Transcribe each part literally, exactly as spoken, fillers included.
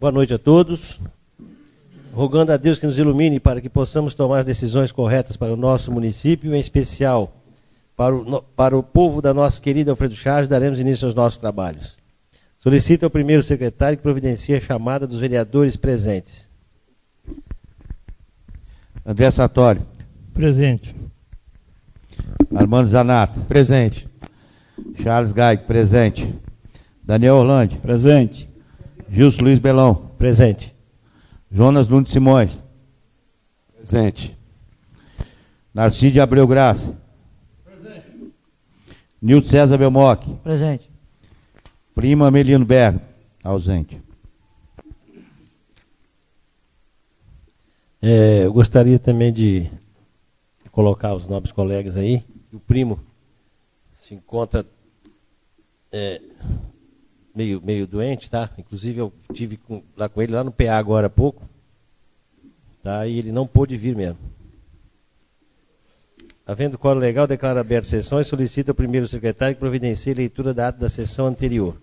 Boa noite a todos. Rogando a Deus que nos ilumine para que possamos tomar as decisões corretas para o nosso município, em especial para o, para o povo da nossa querida Alfredo Chaves, daremos início aos nossos trabalhos. Solicito ao primeiro secretário que providencie a chamada dos vereadores presentes. André Sartori. Presente. Armando Zanato. Presente. Charles Gaig, presente. Daniel Orlandi. Presente. Gilson Luiz Belão. Presente. Jonas Nunes Simões. Presente. Narcídio Abreu Graça. Presente. Nilton César Belmoc. Presente. Prima Amelino Berga. Ausente. É, eu gostaria também de colocar os nobres colegas aí. O primo se encontra é, meio, meio doente, tá? Inclusive eu tive com, lá com ele lá no P A agora há pouco, tá? E ele não pôde vir mesmo. Havendo quórum legal, declaro aberta a sessão e solicito ao primeiro secretário que providencie a leitura da ata da sessão anterior.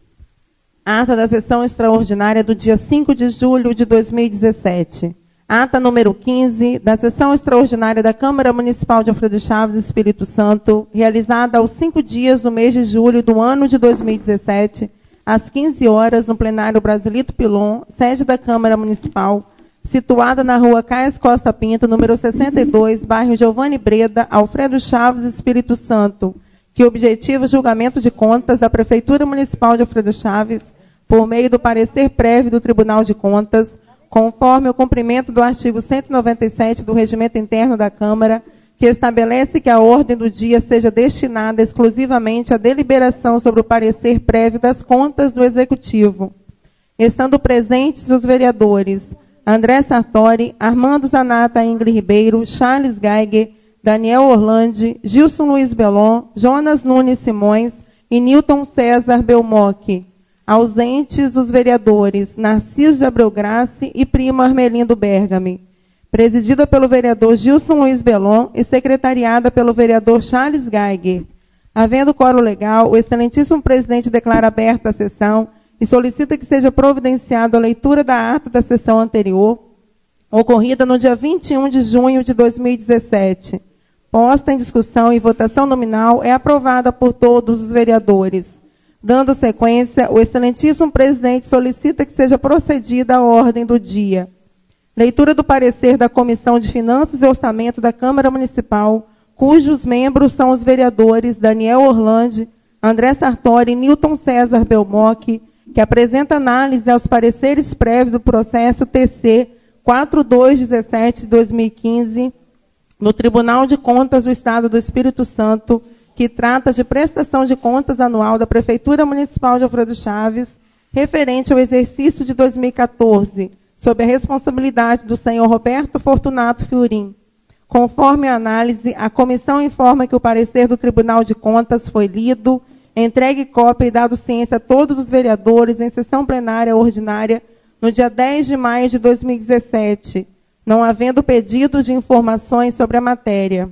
Ata da sessão extraordinária do dia cinco de julho de dois mil e dezessete. Ata número quinze, da sessão extraordinária da Câmara Municipal de Alfredo Chaves, Espírito Santo, realizada aos cinco dias do mês de julho do ano de dois mil e dezessete, às quinze horas, no plenário Brasilito Pilon, sede da Câmara Municipal, situada na rua Caes Costa Pinto, número sessenta e dois, bairro Giovanni Breda, Alfredo Chaves, Espírito Santo, que objetiva o julgamento de contas da Prefeitura Municipal de Alfredo Chaves, por meio do parecer prévio do Tribunal de Contas, conforme o cumprimento do artigo cento e noventa e sete do Regimento Interno da Câmara, que estabelece que a ordem do dia seja destinada exclusivamente à deliberação sobre o parecer prévio das contas do Executivo. Estando presentes os vereadores André Sartori, Armando Zanata Ingrid Ribeiro, Charles Geiger, Daniel Orlandi, Gilson Luiz Belon, Jonas Nunes Simões e Nilton César Belmoc. Ausentes os vereadores Narciso de Abreu Graça e primo Armelindo Bergami. Presidida pelo vereador Gilson Luiz Belon e secretariada pelo vereador Charles Geiger. Havendo quórum legal, o excelentíssimo presidente declara aberta a sessão e solicita que seja providenciada a leitura da ata da sessão anterior, ocorrida no dia vinte e um de junho de dois mil e dezessete. Posta em discussão e votação nominal, é aprovada por todos os vereadores. Dando sequência, o excelentíssimo presidente solicita que seja procedida a ordem do dia. Leitura do parecer da Comissão de Finanças e Orçamento da Câmara Municipal, cujos membros são os vereadores Daniel Orlandi, André Sartori e Nilton César Belmoc, que apresenta análise aos pareceres prévios do processo T C quatro dois dezessete de dois mil e quinze, no Tribunal de Contas do Estado do Espírito Santo, que trata de prestação de contas anual da Prefeitura Municipal de Alfredo Chaves, referente ao exercício de dois mil e quatorze, sob a responsabilidade do senhor Roberto Fortunato Fiorim. Conforme a análise, a comissão informa que o parecer do Tribunal de Contas foi lido, entregue cópia e dado ciência a todos os vereadores em sessão plenária ordinária no dia dez de maio de dois mil e dezessete, não havendo pedido de informações sobre a matéria.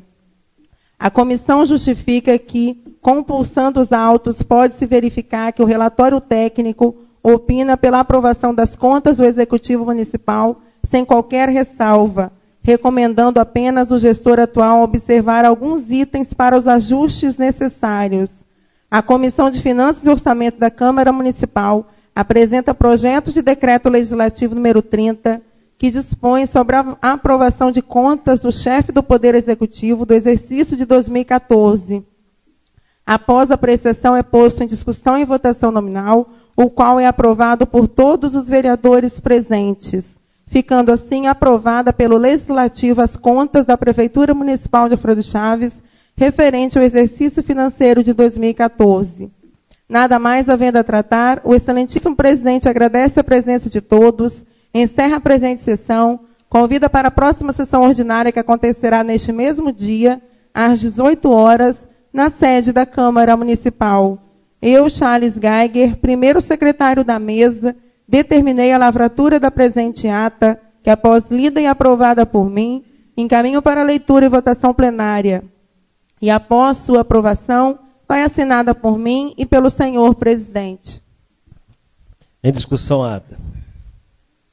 A comissão justifica que, compulsando os autos, pode-se verificar que o relatório técnico opina pela aprovação das contas do Executivo Municipal sem qualquer ressalva, recomendando apenas o gestor atual observar alguns itens para os ajustes necessários. A Comissão de Finanças e Orçamento da Câmara Municipal apresenta projeto de decreto legislativo número trinta, que dispõe sobre a aprovação de contas do chefe do Poder Executivo do exercício de dois mil e quatorze. Após a apreciação, é posto em discussão e votação nominal, o qual é aprovado por todos os vereadores presentes, ficando assim aprovada pelo Legislativo as contas da Prefeitura Municipal de Alfredo Chaves, referente ao exercício financeiro de dois mil e quatorze. Nada mais havendo a tratar, o excelentíssimo presidente agradece a presença de todos, encerra a presente sessão, convida para a próxima sessão ordinária que acontecerá neste mesmo dia, às dezoito horas, na sede da Câmara Municipal. Eu, Charles Geiger, primeiro secretário da mesa, determinei a lavratura da presente ata, que após lida e aprovada por mim, encaminho para leitura e votação plenária. E após sua aprovação, vai assinada por mim e pelo senhor presidente. Em discussão a ata.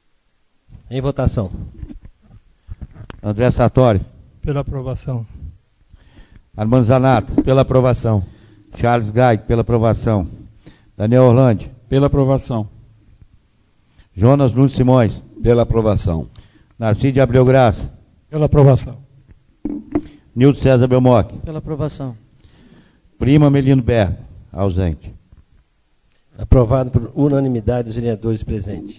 Em votação. André Sartori. Pela aprovação. Armando Zanata. Pela aprovação. Charles Gai, pela aprovação. Daniel Orlandi. Pela aprovação. Jonas Nunes Simões. Pela aprovação. Narcide Abreu Graça. Pela aprovação. Nilton César Belmoc. Pela aprovação. Prima Melino Berg. Ausente. Aprovado por unanimidade dos vereadores presentes.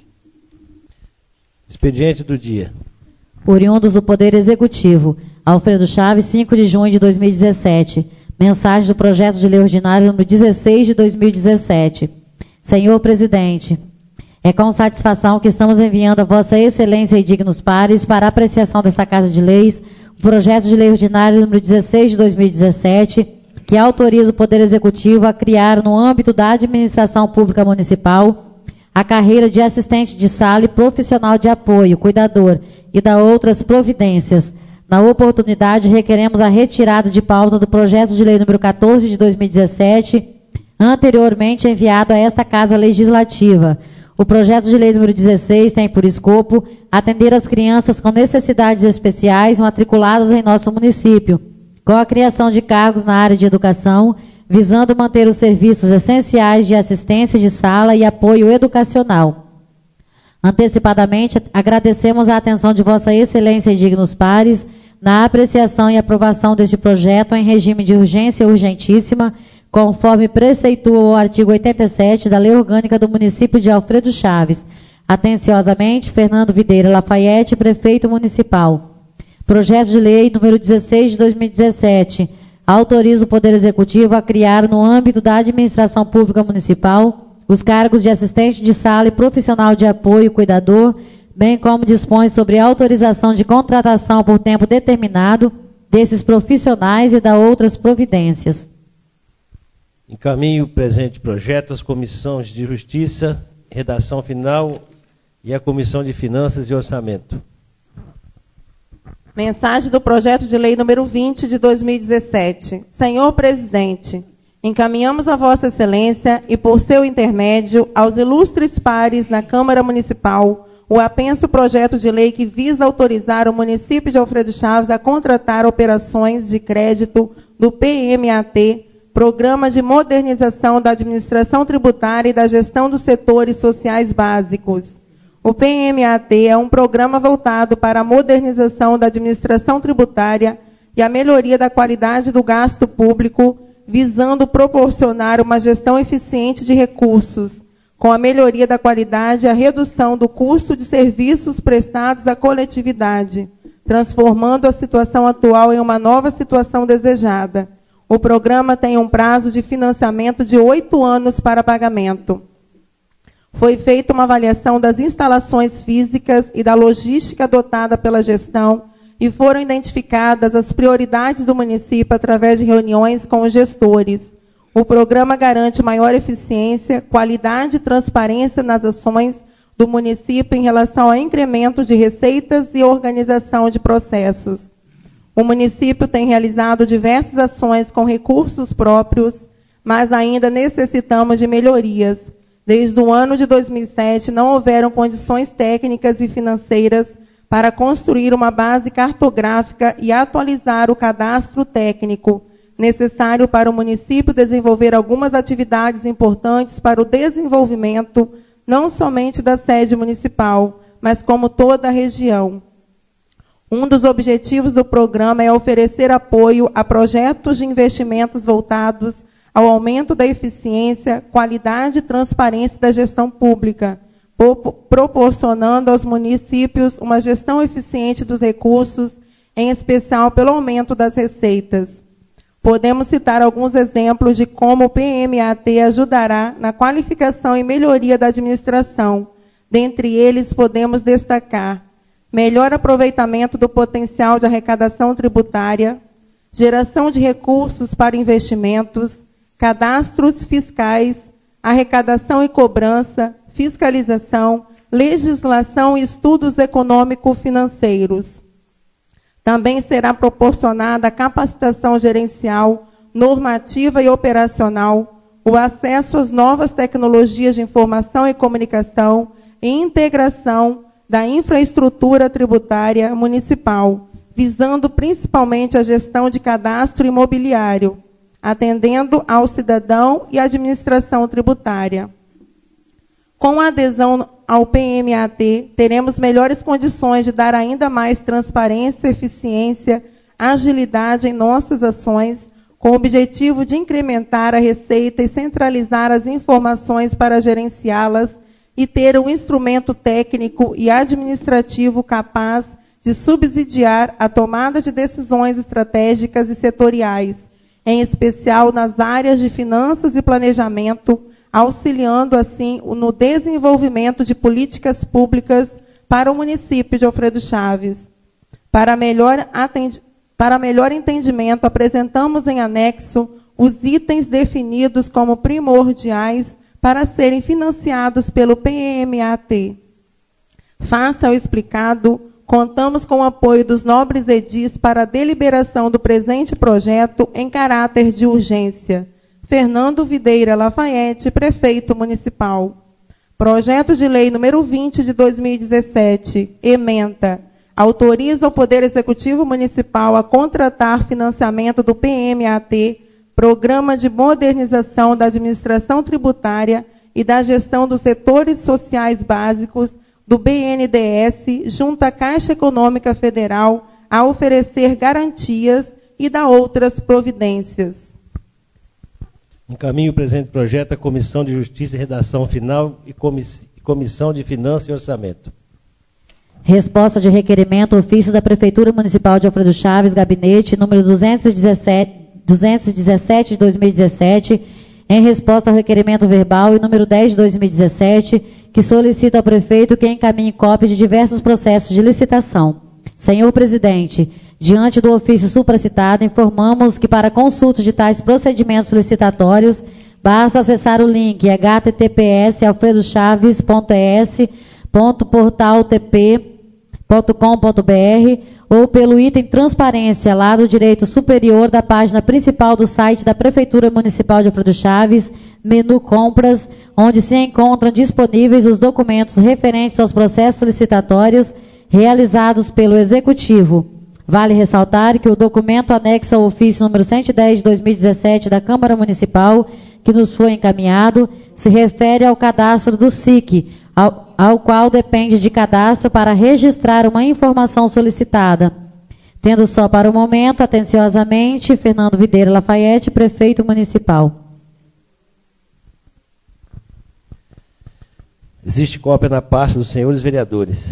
Expediente do dia. Oriundos do Poder Executivo. Alfredo Chaves, cinco de junho de dois mil e dezessete. Mensagem do projeto de lei ordinário número dezesseis de dois mil e dezessete. Senhor Presidente, é com satisfação que estamos enviando a Vossa Excelência e dignos pares para a apreciação desta Casa de Leis o projeto de lei ordinário número dezesseis de dois mil e dezessete, que autoriza o Poder Executivo a criar, no âmbito da administração pública municipal, a carreira de assistente de sala e profissional de apoio, cuidador e da outras providências. Na oportunidade, requeremos a retirada de pauta do projeto de lei número quatorze de dois mil e dezessete, anteriormente enviado a esta Casa Legislativa. O projeto de lei número dezesseis tem por escopo atender as crianças com necessidades especiais matriculadas em nosso município, com a criação de cargos na área de educação, visando manter os serviços essenciais de assistência de sala e apoio educacional. Antecipadamente, agradecemos a atenção de Vossa Excelência e dignos pares na apreciação e aprovação deste projeto em regime de urgência urgentíssima, conforme preceitua o artigo oitenta e sete da Lei Orgânica do Município de Alfredo Chaves. Atenciosamente, Fernando Videira Lafayette, Prefeito Municipal. Projeto de lei número dezesseis de dois mil e dezessete autoriza o Poder Executivo a criar, no âmbito da administração pública municipal, os cargos de assistente de sala e profissional de apoio cuidador, bem como dispõe sobre a autorização de contratação por tempo determinado desses profissionais e da outras providências. Encaminho o presente projeto às comissões de Justiça, redação final e à Comissão de Finanças e Orçamento. Mensagem do projeto de lei número vinte de dois mil e dezessete. Senhor Presidente, encaminhamos a Vossa Excelência e, por seu intermédio, aos ilustres pares na Câmara Municipal o apenso projeto de lei que visa autorizar o município de Alfredo Chaves a contratar operações de crédito do P M A T, Programa de Modernização da Administração Tributária e da Gestão dos Setores Sociais Básicos. O P M A T é um programa voltado para a modernização da administração tributária e a melhoria da qualidade do gasto público, visando proporcionar uma gestão eficiente de recursos, com a melhoria da qualidade e a redução do custo de serviços prestados à coletividade, transformando a situação atual em uma nova situação desejada. O programa tem um prazo de financiamento de oito anos para pagamento. Foi feita uma avaliação das instalações físicas e da logística adotada pela gestão e foram identificadas as prioridades do município através de reuniões com os gestores. O programa garante maior eficiência, qualidade e transparência nas ações do município em relação ao incremento de receitas e organização de processos. O município tem realizado diversas ações com recursos próprios, mas ainda necessitamos de melhorias. Desde o ano de dois mil e sete, não houveram condições técnicas e financeiras para construir uma base cartográfica e atualizar o cadastro técnico necessário para o município desenvolver algumas atividades importantes para o desenvolvimento, não somente da sede municipal, mas como toda a região. Um dos objetivos do programa é oferecer apoio a projetos de investimentos voltados ao aumento da eficiência, qualidade e transparência da gestão pública, proporcionando aos municípios uma gestão eficiente dos recursos, em especial pelo aumento das receitas. Podemos citar alguns exemplos de como o P M A T ajudará na qualificação e melhoria da administração. Dentre eles, podemos destacar melhor aproveitamento do potencial de arrecadação tributária, geração de recursos para investimentos, cadastros fiscais, arrecadação e cobrança, fiscalização, legislação e estudos econômico-financeiros. Também será proporcionada a capacitação gerencial, normativa e operacional, o acesso às novas tecnologias de informação e comunicação e integração da infraestrutura tributária municipal, visando principalmente a gestão de cadastro imobiliário, atendendo ao cidadão e à administração tributária. Com a adesão ao P M A T, teremos melhores condições de dar ainda mais transparência, eficiência, agilidade em nossas ações, com o objetivo de incrementar a receita e centralizar as informações para gerenciá-las e ter um instrumento técnico e administrativo capaz de subsidiar a tomada de decisões estratégicas e setoriais, em especial nas áreas de finanças e planejamento, auxiliando, assim, no desenvolvimento de políticas públicas para o município de Alfredo Chaves. Para melhor, atendi- para melhor entendimento, apresentamos em anexo os itens definidos como primordiais para serem financiados pelo P M A T. Face ao explicado, contamos com o apoio dos nobres edis para a deliberação do presente projeto em caráter de urgência. Fernando Videira Lafayette, prefeito municipal. Projeto de lei número vinte de dois mil e dezessete, ementa, autoriza o Poder Executivo Municipal a contratar financiamento do P M A T, Programa de Modernização da Administração Tributária e da Gestão dos Setores Sociais Básicos, do B N D E S, junto à Caixa Econômica Federal, a oferecer garantias e dar outras providências. Encaminho o presente projeto à Comissão de Justiça e Redação Final e Comissão de Finanças e Orçamento. Resposta de requerimento, ofício da Prefeitura Municipal de Alfredo Chaves, gabinete número duzentos e dezessete de dois mil e dezessete, em resposta ao requerimento verbal e número dez de dois mil e dezessete, que solicita ao prefeito que encaminhe cópia de diversos processos de licitação. Senhor presidente, diante do ofício supracitado, informamos que para consulta de tais procedimentos licitatórios, basta acessar o link h t t p s alfredo chaves ponto e s ponto portal t p ponto com ponto b r ou pelo item Transparência, lado direito superior da página principal do site da Prefeitura Municipal de Alfredo Chaves, menu Compras, onde se encontram disponíveis os documentos referentes aos processos licitatórios realizados pelo Executivo. Vale ressaltar que o documento anexo ao ofício número cento e dez de dois mil e dezessete da Câmara Municipal, que nos foi encaminhado, se refere ao cadastro do S I C, ao, ao qual depende de cadastro para registrar uma informação solicitada. Tendo só para o momento, atenciosamente, Fernando Videira Lafayette, prefeito municipal. Existe cópia na pasta dos senhores vereadores.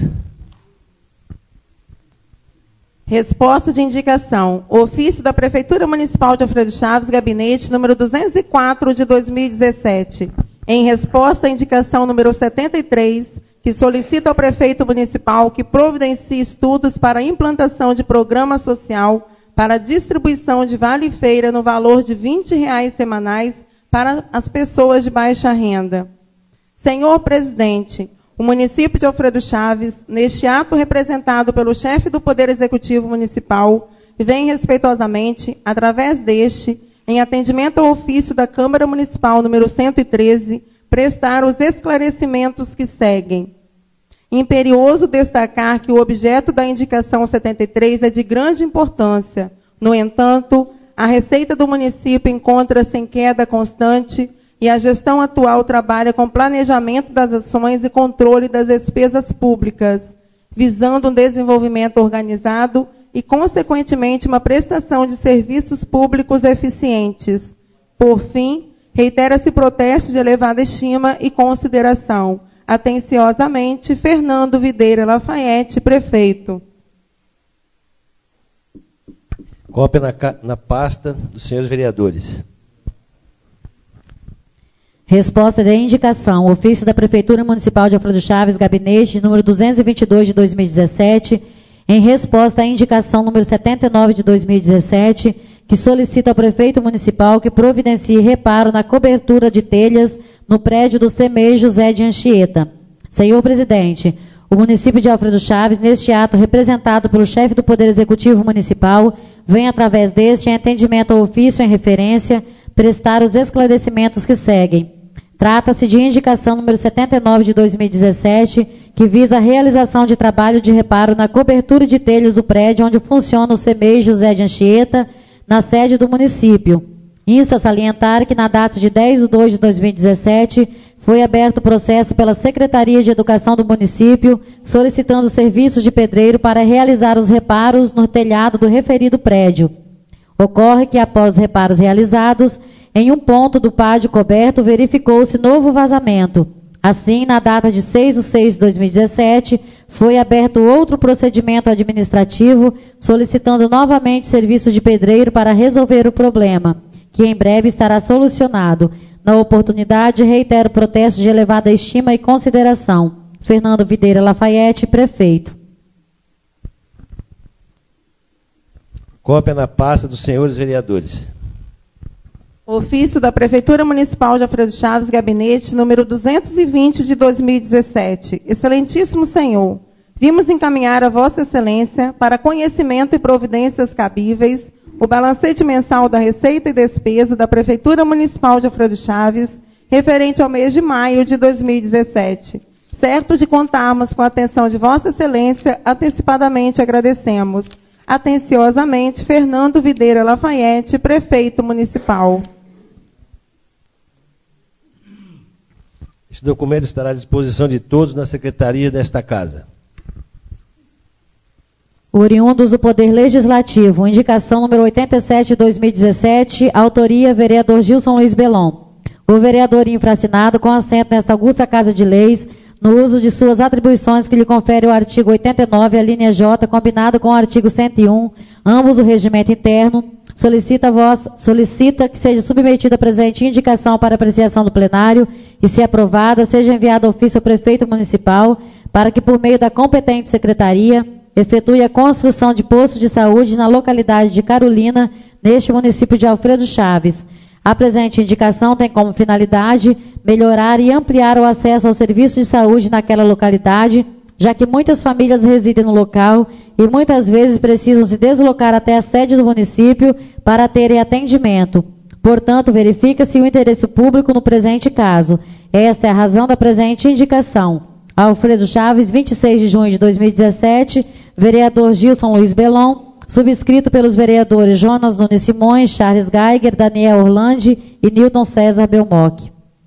Resposta de indicação. Ofício da Prefeitura Municipal de Alfredo Chaves, gabinete número duzentos e quatro de dois mil e dezessete. Em resposta à indicação número setenta e três, que solicita ao prefeito municipal que providencie estudos para a implantação de programa social para distribuição de vale-feira no valor de vinte reais semanais para as pessoas de baixa renda. Senhor presidente, o município de Alfredo Chaves, neste ato representado pelo chefe do Poder Executivo Municipal, vem respeitosamente, através deste, em atendimento ao ofício da Câmara Municipal número cento e treze, prestar os esclarecimentos que seguem. Imperioso destacar que o objeto da indicação setenta e três é de grande importância. No entanto, a receita do município encontra-se em queda constante e a gestão atual trabalha com planejamento das ações e controle das despesas públicas, visando um desenvolvimento organizado e, consequentemente, uma prestação de serviços públicos eficientes. Por fim, reitera-se protesto de elevada estima e consideração. Atenciosamente, Fernando Videira Lafayette, prefeito. Cópia na, na pasta dos senhores vereadores. Resposta de indicação. Ofício da Prefeitura Municipal de Alfredo Chaves, gabinete número duzentos e vinte e dois de dois mil e dezessete, em resposta à indicação número setenta e nove de dois mil e dezessete, que solicita ao prefeito municipal que providencie reparo na cobertura de telhas no prédio do C M E I José de Anchieta. Senhor presidente, o município de Alfredo Chaves, neste ato representado pelo chefe do Poder Executivo Municipal, vem através deste, em atendimento ao ofício em referência, prestar os esclarecimentos que seguem. Trata-se de indicação número setenta e nove de dois mil e dezessete, que visa a realização de trabalho de reparo na cobertura de telhas do prédio onde funciona o C M E I José de Anchieta, na sede do município. Insta salientar que na data de dez de dois de dois mil e dezessete foi aberto o processo pela Secretaria de Educação do município, solicitando serviços de pedreiro para realizar os reparos no telhado do referido prédio. Ocorre que, após os reparos realizados, em um ponto do pátio coberto, verificou-se novo vazamento. Assim, na data de seis de seis de dois mil e dezessete, foi aberto outro procedimento administrativo, solicitando novamente serviços de pedreiro para resolver o problema, que em breve estará solucionado. Na oportunidade, reitero o protesto de elevada estima e consideração. Fernando Videira Lafayette, prefeito. Cópia na pasta dos senhores vereadores. Ofício da Prefeitura Municipal de Alfredo Chaves, gabinete número duzentos e vinte de dois mil e dezessete. Excelentíssimo senhor, vimos encaminhar a Vossa Excelência para conhecimento e providências cabíveis o balancete mensal da receita e despesa da Prefeitura Municipal de Alfredo Chaves, referente ao mês de maio de dois mil e dezessete. Certo de contarmos com a atenção de Vossa Excelência, antecipadamente agradecemos. Atenciosamente, Fernando Videira Lafayette, prefeito municipal. Este documento estará à disposição de todos na secretaria desta casa. Oriundos do Poder Legislativo, indicação número oitenta e sete de dois mil e dezessete, autoria vereador Gilson Luiz Belon. O vereador infracinado, com assento nesta augusta Casa de Leis, no uso de suas atribuições que lhe confere o artigo oitenta e nove, a linha J, combinado com o artigo cento e um, ambos o regimento interno, solicita, voz, solicita que seja submetida a presente indicação para apreciação do plenário e, se aprovada, seja enviado ofício ao prefeito municipal para que, por meio da competente secretaria, efetue a construção de posto de saúde na localidade de Carolina, neste município de Alfredo Chaves. A presente indicação tem como finalidade melhorar e ampliar o acesso ao serviço de saúde naquela localidade, já que muitas famílias residem no local e muitas vezes precisam se deslocar até a sede do município para terem atendimento. Portanto, verifica-se o interesse público no presente caso. Esta é a razão da presente indicação. Alfredo Chaves, vinte e seis de junho de dois mil e dezessete, vereador Gilson Luiz Belon, subscrito pelos vereadores Jonas Nunes Simões, Charles Geiger, Daniel Orlandi e Newton César Belmoc.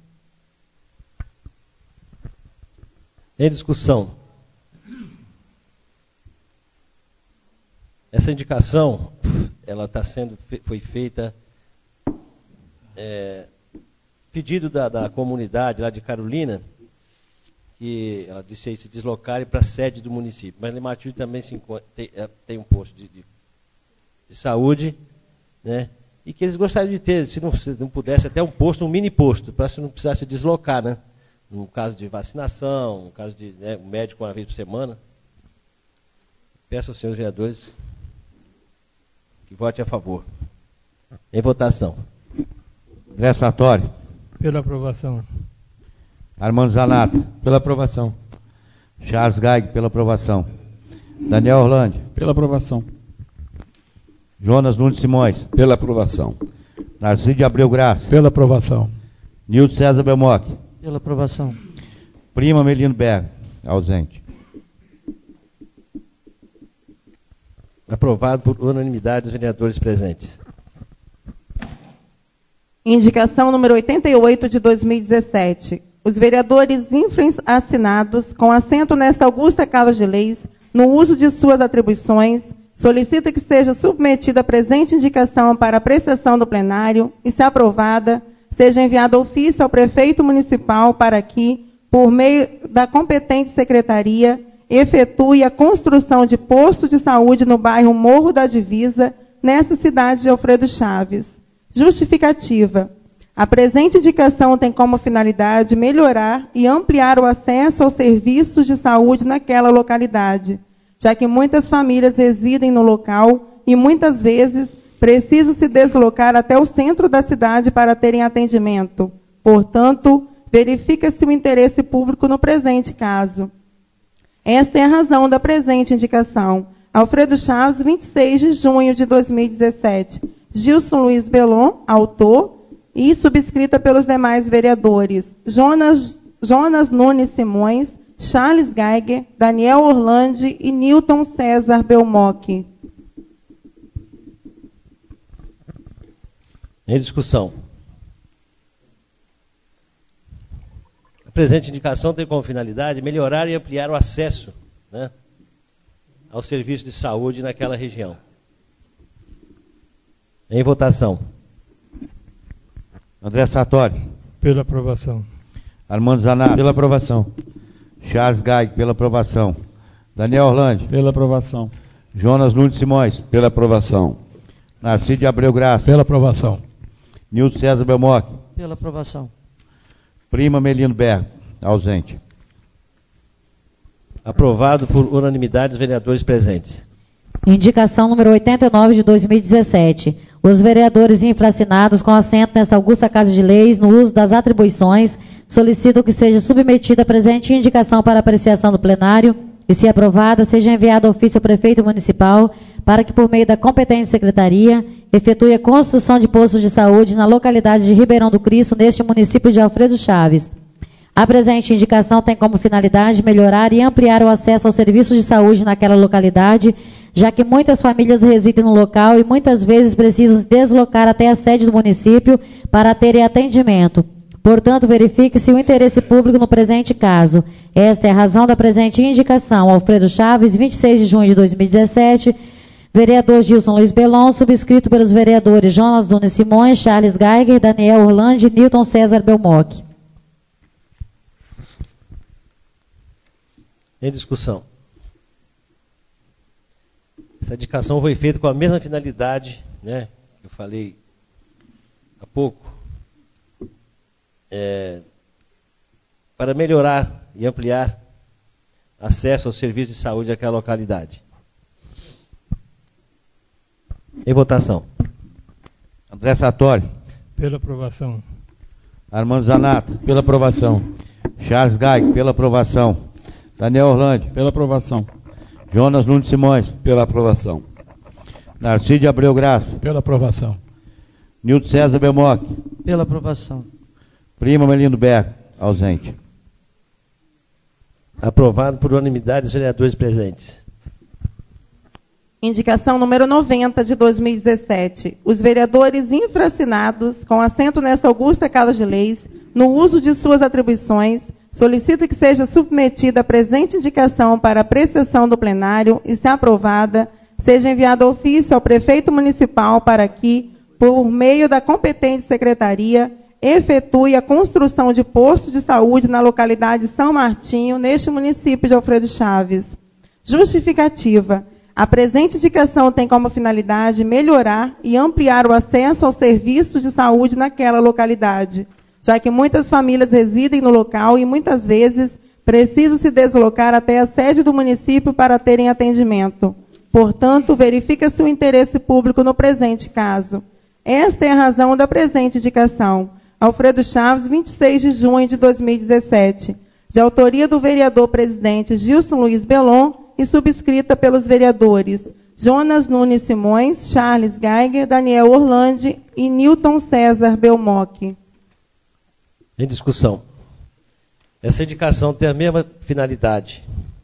Em discussão. Essa indicação, ela está sendo, foi feita, é, pedido da, da comunidade lá de Carolina, que ela disse aí se deslocarem para a sede do município. Mas Lematilde também se encontra, tem, tem um posto de, de, de saúde, né? E que eles gostariam de ter, se não, se não pudesse, até um posto, um mini posto, para se não precisasse deslocar, né? No caso de vacinação, no caso de, né, um médico uma vez por semana. Peço aos senhores vereadores que votem a favor. Em votação. André Sartori. Pela aprovação. Armando Zanata. Pela aprovação. Charles Geiger, pela aprovação. Daniel Orlandi. Pela aprovação. Jonas Nunes Simões. Pela aprovação. Narciso de Abreu Graça. Pela aprovação. Nilton César Belmoc. Pela aprovação. Prima Melino Berg. Ausente. Aprovado por unanimidade dos vereadores presentes. Indicação número oitenta e oito de dois mil e dezessete. Os vereadores infra-assinados, com assento nesta augusta Casa de Leis, no uso de suas atribuições, solicita que seja submetida a presente indicação para apreciação do plenário e, se aprovada, seja enviado ofício ao prefeito municipal para que, por meio da competente secretaria, efetue a construção de posto de saúde no bairro Morro da Divisa, nesta cidade de Alfredo Chaves. Justificativa. A presente indicação tem como finalidade melhorar e ampliar o acesso aos serviços de saúde naquela localidade, já que muitas famílias residem no local e muitas vezes precisam se deslocar até o centro da cidade para terem atendimento. Portanto, verifica-se o interesse público no presente caso. Esta é a razão da presente indicação. Alfredo Chaves, vinte e seis de junho de dois mil e dezessete. Gilson Luiz Belon, autor. e subscrita pelos demais vereadores Jonas, Jonas Nunes Simões, Charles Geiger, Daniel Orlandi e Newton César Belmoc. Em discussão. A presente indicação tem como finalidade melhorar e ampliar o acesso, né, ao serviço de saúde naquela região. Em votação. André Sartori. Pela aprovação. Armando Zanato. Pela aprovação. Charles Geiger, pela aprovação. Daniel Orlandi. Pela aprovação. Jonas Nunes Simões. Pela aprovação. Narciso de Abreu Graça. Pela aprovação. Nilton César Belmoc. Pela aprovação. Prima Melino Bergo. Ausente. Aprovado por unanimidade dos vereadores presentes. Indicação número oitenta e nove de dois mil e dezessete. Os vereadores infracinados com assento nesta augusta Casa de Leis, no uso das atribuições, solicitam que seja submetida a presente indicação para apreciação do plenário e, se aprovada, seja enviado ofício ao prefeito municipal para que, por meio da competente secretaria, efetue a construção de postos de saúde na localidade de Ribeirão do Cristo, neste município de Alfredo Chaves. A presente indicação tem como finalidade melhorar e ampliar o acesso aos serviços de saúde naquela localidade, já que muitas famílias residem no local e muitas vezes precisam se deslocar até a sede do município para terem atendimento. Portanto, verifique-se o interesse público no presente caso. Esta é a razão da presente indicação. Alfredo Chaves, vinte e seis de junho de dois mil e dezessete, vereador Gilson Luiz Belon, subscrito pelos vereadores Jonas Nunes Simões, Charles Geiger, Daniel Orlandi e Newton César Belmoc. Em discussão. Essa indicação foi feita com a mesma finalidade, né, que eu falei há pouco, é, para melhorar e ampliar acesso ao serviço de saúde daquela localidade. Em votação. André Sartori. Pela aprovação. Armando Zanato. Pela aprovação. Charles Geiger, pela aprovação. Daniel Orlandi. Pela aprovação. Jonas Nunes Simões. Pela aprovação. Narciso de Abreu Graça. Pela aprovação. Nilton César Belmoc. Pela aprovação. Prima Melino Bergo. Ausente. Aprovado por unanimidade dos vereadores presentes. Indicação número noventa de dois mil e dezessete. Os vereadores infracinados, com assento nesta augusta Casa de Leis, no uso de suas atribuições, solicita que seja submetida a presente indicação para apreciação do plenário e, se aprovada, seja enviado ofício ao prefeito municipal para que, por meio da competente secretaria, efetue a construção de posto de saúde na localidade de São Martinho, neste município de Alfredo Chaves. Justificativa. A presente indicação tem como finalidade melhorar e ampliar o acesso aos serviços de saúde naquela localidade, já que muitas famílias residem no local e, muitas vezes, precisam se deslocar até a sede do município para terem atendimento. Portanto, verifica-se o interesse público no presente caso. Esta é a razão da presente indicação. Alfredo Chaves, vinte e seis de junho de dois mil e dezessete, de autoria do vereador presidente Gilson Luiz Belon e subscrita pelos vereadores Jonas Nunes Simões, Charles Geiger, Daniel Orlandi e Newton César Belmoc. Em discussão. Essa indicação tem a mesma finalidade.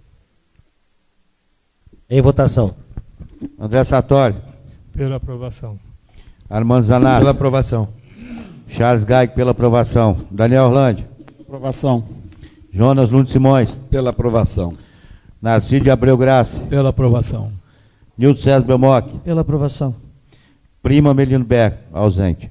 Em votação. André Sartori. Pela aprovação. Armando Zanato. Pela aprovação. Charles Geiger, pela aprovação. Daniel Orlandi. Aprovação. Jonas Nunes Simões. Pela aprovação. Narciso de Abreu Graça. Pela aprovação. Nilton César Belmoc. Pela aprovação. Prima Melino Bergo. Ausente.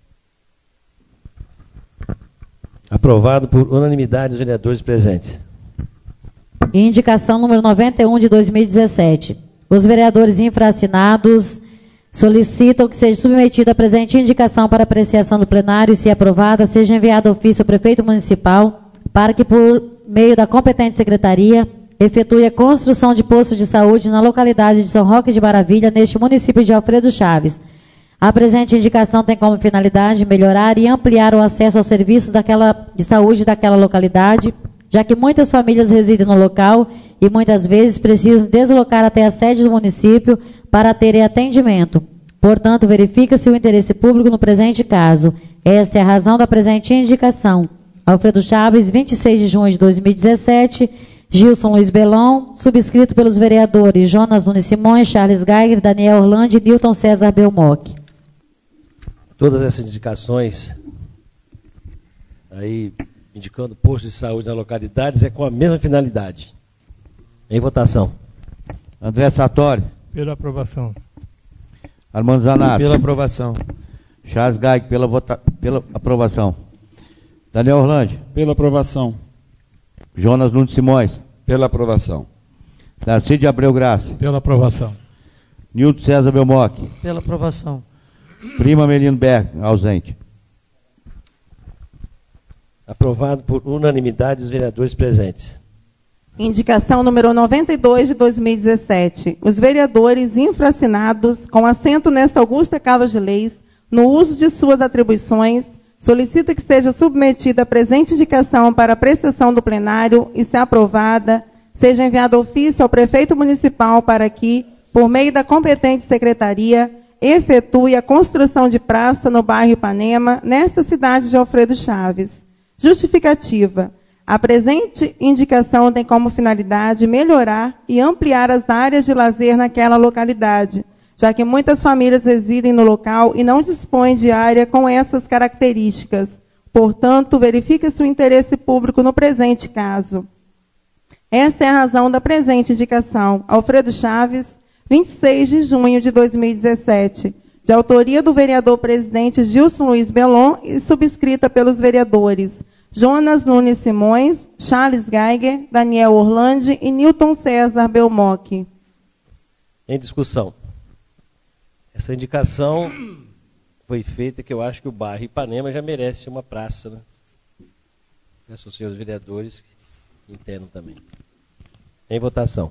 Aprovado por unanimidade dos vereadores presentes. Indicação número noventa e um de dois mil e dezessete. Os vereadores infracinados solicitam que seja submetida a presente indicação para apreciação do plenário e, se aprovada, seja enviado ofício ao prefeito municipal para que, por meio da competente secretaria, efetue a construção de posto de saúde na localidade de São Roque de Maravilha, neste município de Alfredo Chaves. A presente indicação tem como finalidade melhorar e ampliar o acesso aos serviços daquela, de saúde daquela localidade, já que muitas famílias residem no local e muitas vezes precisam deslocar até a sede do município para terem atendimento. Portanto, verifica-se o interesse público no presente caso. Esta é a razão da presente indicação. Alfredo Chaves, vinte e seis de junho de dois mil e dezessete, Gilson Luiz Belon, subscrito pelos vereadores Jonas Nunes Simões, Charles Geiger, Daniel Orlando e Newton César Belmoc. Todas essas indicações, aí indicando postos de saúde nas localidades, é com a mesma finalidade. Em votação. André Sartori. Pela aprovação. Armando Zanato. Pela aprovação. Charles Geiger, pela, vota... pela aprovação. Daniel Orlando. Pela aprovação. Jonas Nunes Simões. Pela aprovação. Darcy de Abreu Graça. Pela aprovação. Nilton César Belmoc. Pela aprovação. Prima Melino Berg, ausente. Aprovado por unanimidade dos vereadores presentes. Indicação número noventa e dois de dois mil e dezessete. Os vereadores infracinados, com assento nesta augusta Casa de Leis, no uso de suas atribuições, solicita que seja submetida a presente indicação para apreciação do plenário e, se aprovada, seja enviado ofício ao prefeito municipal para que, por meio da competente secretaria, efetue a construção de praça no bairro Ipanema, nesta cidade de Alfredo Chaves. Justificativa. A presente indicação tem como finalidade melhorar e ampliar as áreas de lazer naquela localidade, já que muitas famílias residem no local e não dispõem de área com essas características. Portanto, verifica-se o interesse público no presente caso. Essa é a razão da presente indicação. Alfredo Chaves, vinte e seis de junho de dois mil e dezessete, de autoria do vereador presidente Gilson Luiz Belon e subscrita pelos vereadores Jonas Nunes Simões, Charles Geiger, Daniel Orlando e Newton César Belmoc. Em discussão. Essa indicação foi feita que eu acho que o bairro Ipanema já merece uma praça, né? Peço aos senhores vereadores que entendam também. Em votação.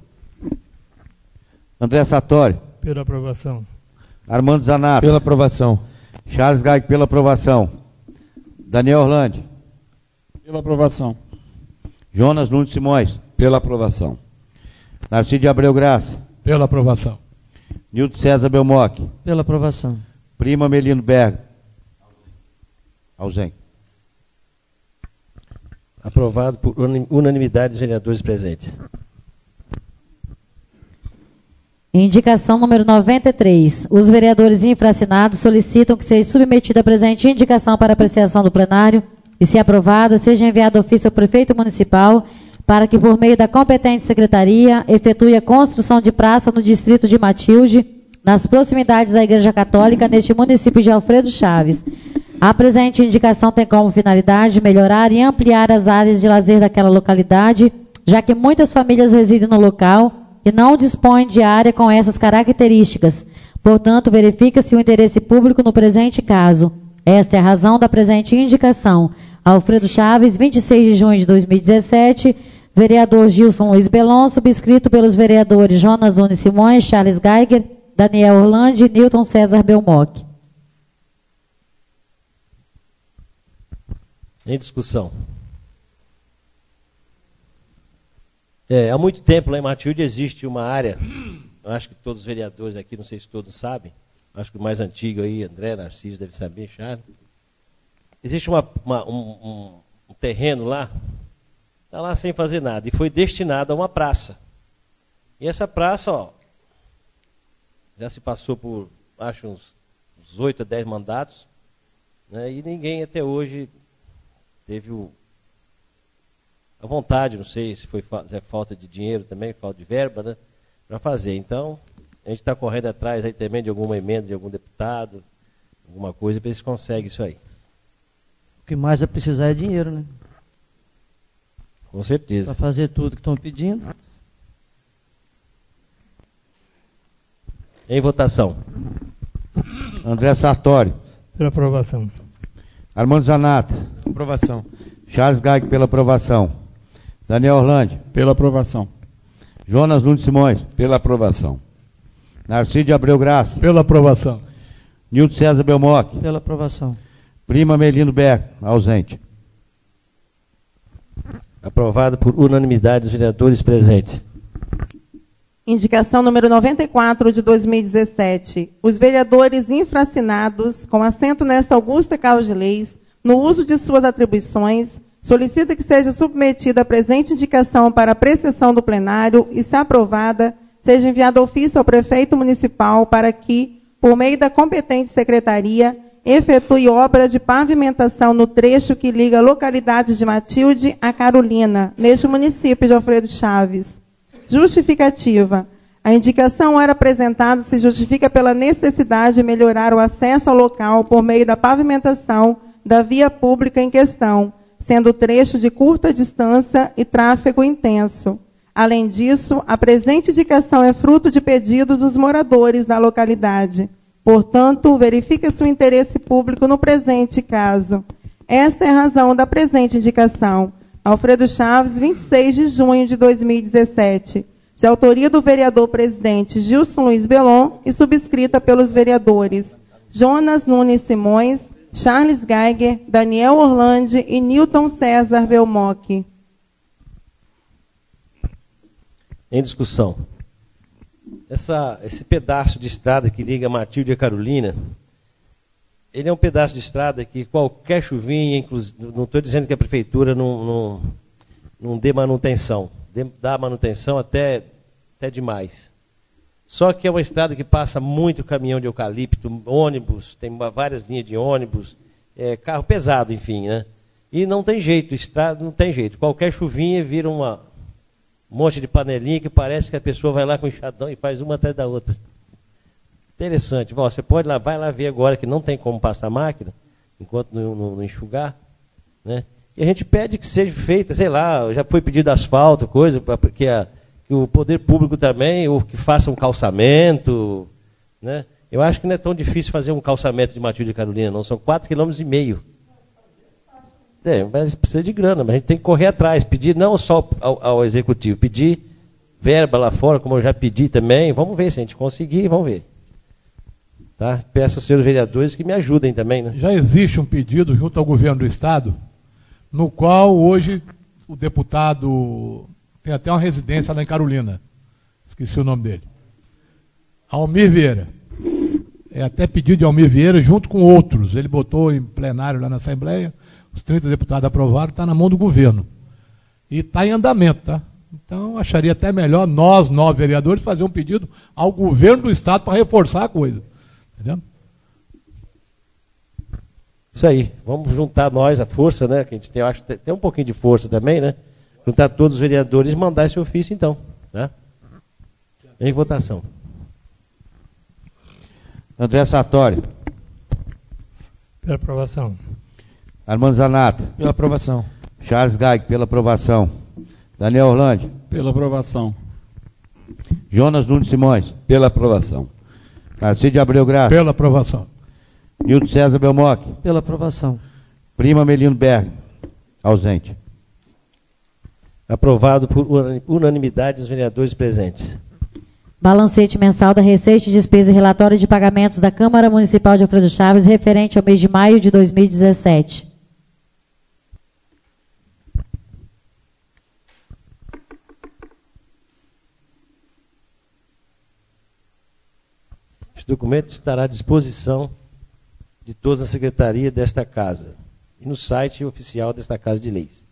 André Sartori. Pela aprovação. Armando Zanato. Pela aprovação. Charles Geiger, pela aprovação. Daniel Orlando. Pela aprovação. Jonas Nunes Simões. Pela aprovação. Darcy de Abreu Graça. Pela aprovação. Nilton César Belmoc. Pela aprovação. Prima Melino Berg. Ausente. Aprovado por unanimidade dos vereadores presentes. Indicação número noventa e três. Os vereadores infracinados solicitam que seja submetida a presente indicação para apreciação do plenário e, se aprovada, seja enviado ofício ao prefeito municipal para que, por meio da competente secretaria, efetue a construção de praça no distrito de Matilde, nas proximidades da Igreja Católica, neste município de Alfredo Chaves. A presente indicação tem como finalidade melhorar e ampliar as áreas de lazer daquela localidade, já que muitas famílias residem no local e não dispõem de área com essas características. Portanto, verifica-se o interesse público no presente caso. Esta é a razão da presente indicação. Alfredo Chaves, vinte e seis de junho de dois mil e dezessete, vereador Gilson Luiz Belon, subscrito pelos vereadores Jonas Nunes Simões, Charles Geiger, Daniel Orlando e Newton César Belmoc. Em discussão. É, há muito tempo lá em Matilde existe uma área, eu acho que todos os vereadores aqui, não sei se todos sabem, acho que o mais antigo aí, André, Narciso, deve saber, Charles. Existe uma, uma, um, um, um terreno lá, está lá sem fazer nada, e foi destinado a uma praça. E essa praça, ó, já se passou por, acho, uns, uns oito a dez mandatos, né, e ninguém até hoje teve o, a vontade, não sei se foi se é falta de dinheiro também, falta de verba, né, para fazer. Então, a gente está correndo atrás aí também de alguma emenda de algum deputado, alguma coisa, para ver se consegue isso aí. O que mais é precisar é dinheiro, né? Com certeza. Para fazer tudo que estão pedindo. Em votação. André Sartori. Pela aprovação. Armando Zanato. Aprovação. Charles Geiger, pela aprovação. Daniel Orlando. Pela aprovação. Jonas Nunes Simões. Pela aprovação. Narciso de Abreu Graça. Pela aprovação. Nilton César Belmoc. Pela aprovação. Prima Melino Berg, ausente. Aprovado por unanimidade dos vereadores presentes. Indicação número noventa e quatro de dois mil e dezessete. Os vereadores infracinados, com assento nesta augusta Casa de Leis, no uso de suas atribuições, solicita que seja submetida a presente indicação para apreciação do plenário e, se aprovada, seja enviado ofício ao prefeito municipal para que, por meio da competente secretaria, efetue obra de pavimentação no trecho que liga a localidade de Matilde a Carolina, neste município de Alfredo Chaves. Justificativa. A indicação era apresentada se justifica pela necessidade de melhorar o acesso ao local por meio da pavimentação da via pública em questão, sendo o trecho de curta distância e tráfego intenso. Além disso, a presente indicação é fruto de pedidos dos moradores da localidade. Portanto, verifica-se o interesse público no presente caso. Essa é a razão da presente indicação. Alfredo Chaves, vinte e seis de junho de dois mil e dezessete. De autoria do vereador presidente Gilson Luiz Belon e subscrita pelos vereadores Jonas Nunes Simões, Charles Geiger, Daniel Orlandi e Newton César Belmoc. Em discussão. Essa, esse pedaço de estrada que liga Matilde a Carolina, ele é um pedaço de estrada que qualquer chuvinha, inclusive, não estou dizendo que a prefeitura não, não, não dê manutenção, dê, dá manutenção até, até demais. Só que é uma estrada que passa muito caminhão de eucalipto, ônibus, tem várias linhas de ônibus, é, carro pesado, enfim, né? E não tem jeito, estrada não tem jeito. Qualquer chuvinha vira uma, um monte de panelinha que parece que a pessoa vai lá com o enxadão e faz uma atrás da outra. Interessante. Bom, você pode lá, vai lá ver agora que não tem como passar a máquina, enquanto não, não, não enxugar, né? E a gente pede que seja feita, sei lá, já foi pedido asfalto, coisa, porque a que o poder público também, ou que faça um calçamento, né? Eu acho que não é tão difícil fazer um calçamento de Matilde e Carolina, não, são quatro quilômetros e meio. É, mas precisa de grana, mas a gente tem que correr atrás, pedir não só ao, ao executivo, pedir verba lá fora, como eu já pedi também, vamos ver se a gente conseguir, vamos ver. Tá? Peço aos senhores vereadores que me ajudem também, né? Já existe um pedido junto ao governo do Estado, no qual hoje o deputado tem até uma residência lá em Carolina. Esqueci o nome dele. Almir Vieira. É até pedido de Almir Vieira junto com outros. Ele botou em plenário lá na Assembleia, os trinta deputados aprovaram, está na mão do governo. E está em andamento, tá? Então, acharia até melhor nós, nove vereadores, fazer um pedido ao governo do Estado para reforçar a coisa. Entendeu? Isso aí. Vamos juntar nós, a força, né? Que a gente tem, eu acho, tem um pouquinho de força também, né? Juntar todos os vereadores e mandar esse ofício, então. Né? Em votação. André Sartori. Pela aprovação. Armando Zanata. Pela aprovação. Charles Geiger, pela aprovação. Daniel Orlandi. Pela aprovação. Jonas Nunes Simões. Pela aprovação. Narciso Abreu Graça. Pela aprovação. Nilton César Belmoc. Pela aprovação. Prima Melino Berg. Ausente. Aprovado por unanimidade dos vereadores presentes. Balancete mensal da Receita e Despesa e relatório de pagamentos da Câmara Municipal de Alfredo Chaves, referente ao mês de maio de dois mil e dezessete. Este documento estará à disposição de toda a secretaria desta casa e no site oficial desta Casa de Leis.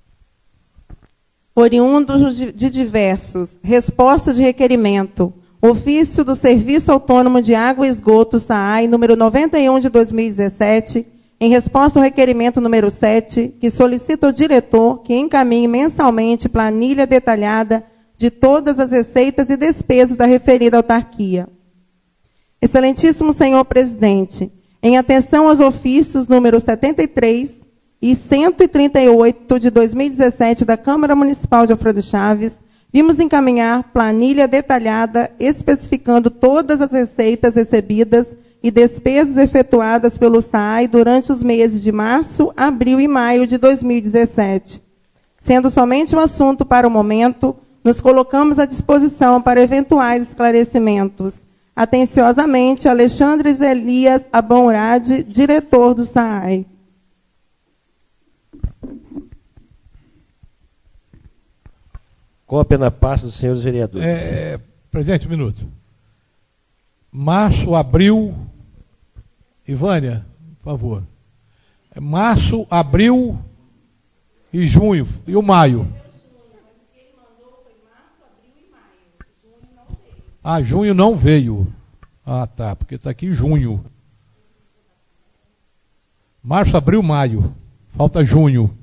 Oriundos de diversos. Resposta de requerimento. Ofício do Serviço Autônomo de Água e Esgoto, S A A I, número noventa e um de dois mil e dezessete, em resposta ao requerimento número sete, que solicita ao diretor que encaminhe mensalmente planilha detalhada de todas as receitas e despesas da referida autarquia. Excelentíssimo senhor presidente, em atenção aos ofícios número setenta e três e cento e trinta e oito de dois mil e dezessete da Câmara Municipal de Alfredo Chaves, vimos encaminhar planilha detalhada especificando todas as receitas recebidas e despesas efetuadas pelo S A A I durante os meses de março, abril e maio de dois mil e dezessete. Sendo somente um assunto para o momento, nos colocamos à disposição para eventuais esclarecimentos. Atenciosamente, Alexandre Elias Abonrade, diretor do S A A I. Cópia na pasta dos senhores vereadores. É, Presidente, um minuto. Março, abril... Ivânia, por favor. É março, abril e junho. E o maio? Ah, junho não veio. Ah, tá, porque está aqui junho. Março, abril, maio. Falta junho.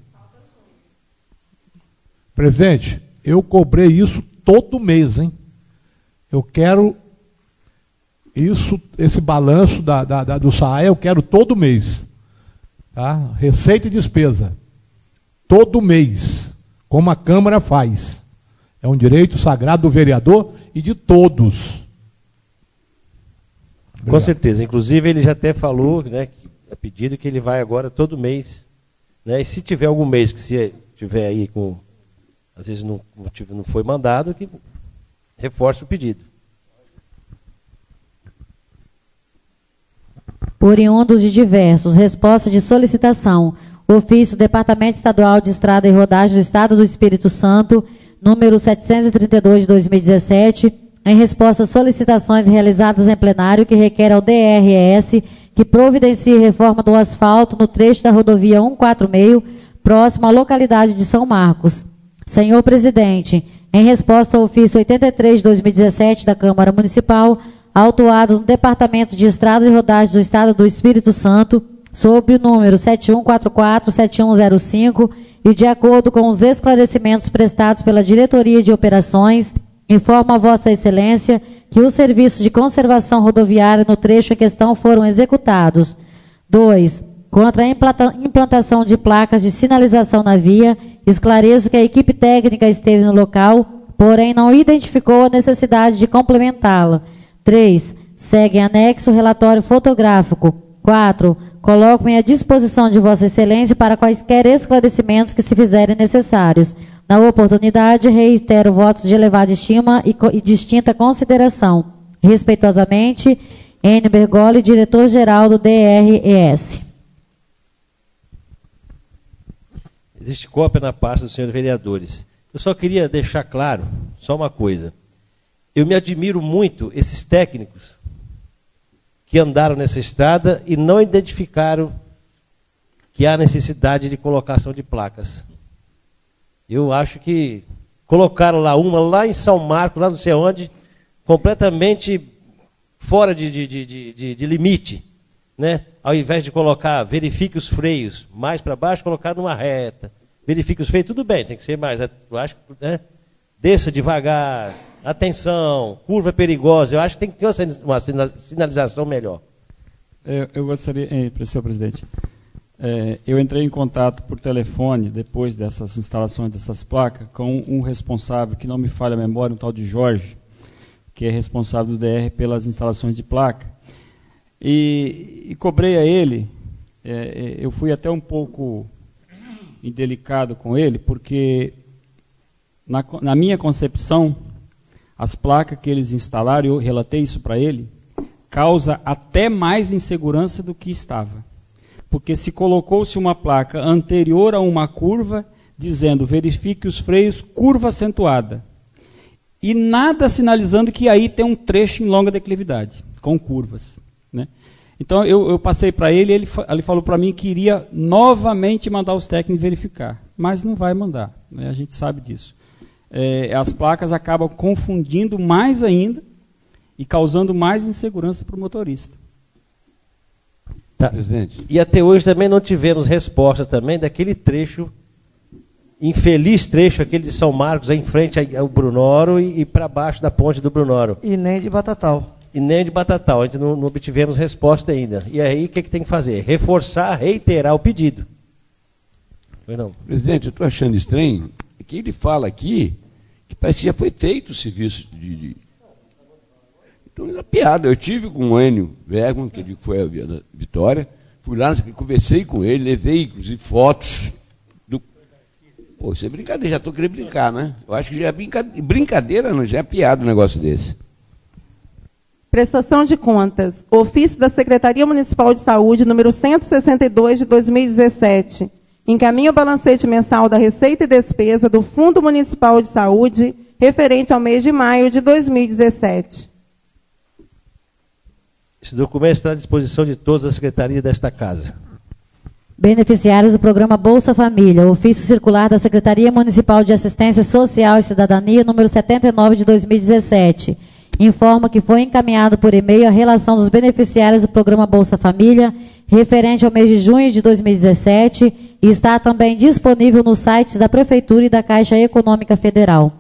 Presidente, eu cobrei isso todo mês, hein? Eu quero isso, esse balanço da, da, da, do S A E, eu quero todo mês. Tá? Receita e despesa. Todo mês. Como a Câmara faz. É um direito sagrado do vereador e de todos. Obrigado. Com certeza. Inclusive, ele já até falou, né, que é pedido que ele vai agora todo mês. Né, e se tiver algum mês que se tiver aí com... Às vezes não, não foi mandado, que reforce o pedido. Oriundos de diversos. Resposta de solicitação. Ofício Departamento Estadual de Estrada e Rodagem do Estado do Espírito Santo, número setecentos e trinta e dois de dois mil e dezessete, em resposta às solicitações realizadas em plenário que requer ao D R E S que providencie reforma do asfalto no trecho da rodovia cento e quarenta e seis, próximo à localidade de São Marcos. Senhor Presidente, em resposta ao ofício oitenta e três de dois mil e dezessete da Câmara Municipal, autuado no Departamento de Estrada e Rodagem do Estado do Espírito Santo, sob o número sete um quatro quatro sete um zero cinco, e de acordo com os esclarecimentos prestados pela Diretoria de Operações, informo a Vossa Excelência que os serviços de conservação rodoviária no trecho em questão foram executados. dois. Contra a implantação de placas de sinalização na via, esclareço que a equipe técnica esteve no local, porém não identificou a necessidade de complementá-la. três. Segue em anexo o relatório fotográfico. quatro. Coloco-me à disposição de Vossa Excelência para quaisquer esclarecimentos que se fizerem necessários. Na oportunidade, reitero votos de elevada estima e, e distinta consideração. Respeitosamente, Enio Bergoli, diretor-geral do D R E S. Existe cópia na pasta dos senhores vereadores. Eu só queria deixar claro, só uma coisa. Eu me admiro muito esses técnicos que andaram nessa estrada e não identificaram que há necessidade de colocação de placas. Eu acho que colocaram lá uma, lá em São Marcos, lá não sei onde, completamente fora de, de, de, de, de limite. Né? Ao invés de colocar, verifique os freios, mais para baixo, colocar numa reta. Verifique os freios, tudo bem, tem que ser mais. Eu acho, né? Desça devagar, atenção, curva perigosa. Eu acho que tem que ter uma sinalização melhor. Eu, eu gostaria, eh, senhor presidente, eh, eu entrei em contato por telefone, depois dessas instalações dessas placas, com um responsável, que não me falha a memória, um tal de Jorge, que é responsável do D R pelas instalações de placa. E, e cobrei a ele, é, eu fui até um pouco indelicado com ele, porque na, na minha concepção, as placas que eles instalaram, eu relatei isso para ele, causa até mais insegurança do que estava. Porque se colocou-se uma placa anterior a uma curva, dizendo, verifique os freios, curva acentuada. E nada sinalizando que aí tem um trecho em longa declividade, com curvas. Né? Então eu, eu passei para ele, ele, ele falou para mim que iria novamente mandar os técnicos verificar, mas não vai mandar, né? A gente sabe disso. É, as placas acabam confundindo mais ainda e causando mais insegurança para o motorista. Tá. Presidente. E até hoje também não tivemos resposta também daquele trecho, infeliz trecho, aquele de São Marcos, em frente ao Brunoro e, e para baixo da ponte do Brunoro. E nem de Batatal. E nem de Batatal, a gente não, não obtivemos resposta ainda. E aí o que, que tem que fazer? Reforçar, reiterar o pedido. Pois não. Presidente, eu estou achando estranho que ele fala aqui que parece que já foi feito o serviço de... de... Então, é uma piada. Eu tive com o Enio Bergman, que ele foi a Vitória, fui lá, conversei com ele, levei inclusive fotos do... Pô, isso é brincadeira, já estou querendo brincar, né? Eu acho que já é brincadeira, brincadeira não, já é piada um negócio desse. Prestação de contas. Ofício da Secretaria Municipal de Saúde, número cento e sessenta e dois, de dois mil e dezessete. Encaminha o balancete mensal da receita e despesa do Fundo Municipal de Saúde referente ao mês de maio de dois mil e dezessete. Esse documento está à disposição de todas as secretarias desta Casa. Beneficiários do programa Bolsa Família, ofício circular da Secretaria Municipal de Assistência Social e Cidadania, número setenta e nove de dois mil e dezessete. Informa que foi encaminhado por e-mail a relação dos beneficiários do programa Bolsa Família, referente ao mês de junho de dois mil e dezessete, e está também disponível nos sites da Prefeitura e da Caixa Econômica Federal.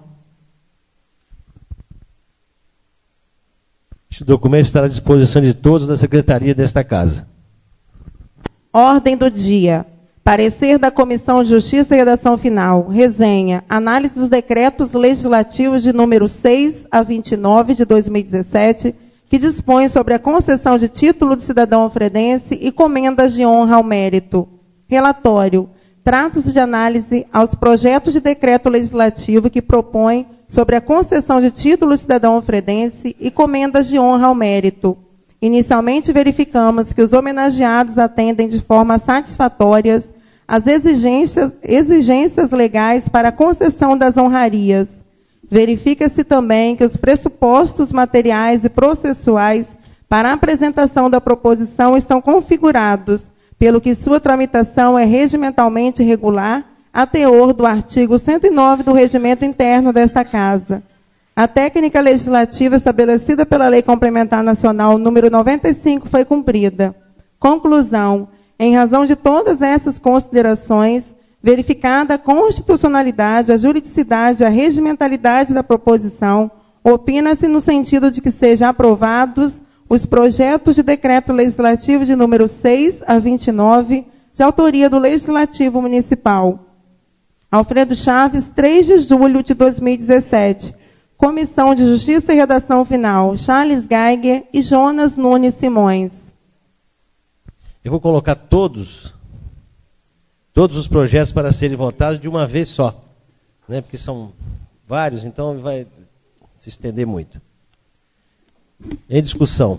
Este documento está à disposição de todos da Secretaria desta Casa. Ordem do dia. Parecer da Comissão de Justiça e Redação Final. Resenha. Análise dos decretos legislativos de número seis a vinte e nove de dois mil e dezessete, que dispõem sobre a concessão de título de cidadão alfredense e comendas de honra ao mérito. Relatório. Trata-se de análise aos projetos de decreto legislativo que propõem sobre a concessão de título de cidadão alfredense e comendas de honra ao mérito. Inicialmente, verificamos que os homenageados atendem de forma satisfatória às exigências, exigências legais para a concessão das honrarias. Verifica-se também que os pressupostos materiais e processuais para a apresentação da proposição estão configurados, pelo que sua tramitação é regimentalmente regular, a teor do artigo cento e nove do Regimento Interno desta Casa. A técnica legislativa estabelecida pela Lei Complementar Nacional número noventa e cinco foi cumprida. Conclusão. Em razão de todas essas considerações, verificada a constitucionalidade, a juridicidade e a regimentalidade da proposição, opina-se no sentido de que sejam aprovados os projetos de decreto legislativo de número seis a vinte e nove, de autoria do Legislativo Municipal. Alfredo Chaves, três de julho de dois mil e dezessete. Comissão de Justiça e Redação Final, Charles Geiger e Jonas Nunes Simões. Eu vou colocar todos, todos os projetos para serem votados de uma vez só, né? Porque são vários, então vai se estender muito. Em discussão.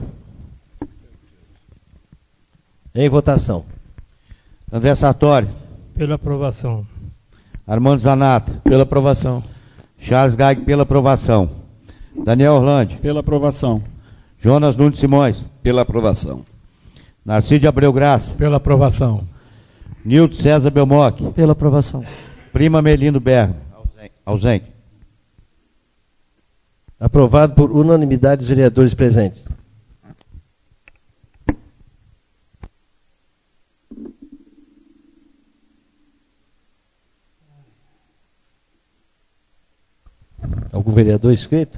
Em votação. André Sartori. Pela aprovação. Armando Zanata. Pela aprovação. Charles Geiger, pela aprovação. Daniel Orlandi. Pela aprovação. Jonas Nunes Simões. Pela aprovação. Narciso Abreu Graça. Pela aprovação. Nilton César Belmoc. Pela aprovação. Prima Melindo Bergo. Ausente. Aprovado por unanimidade dos vereadores presentes. Algum vereador inscrito?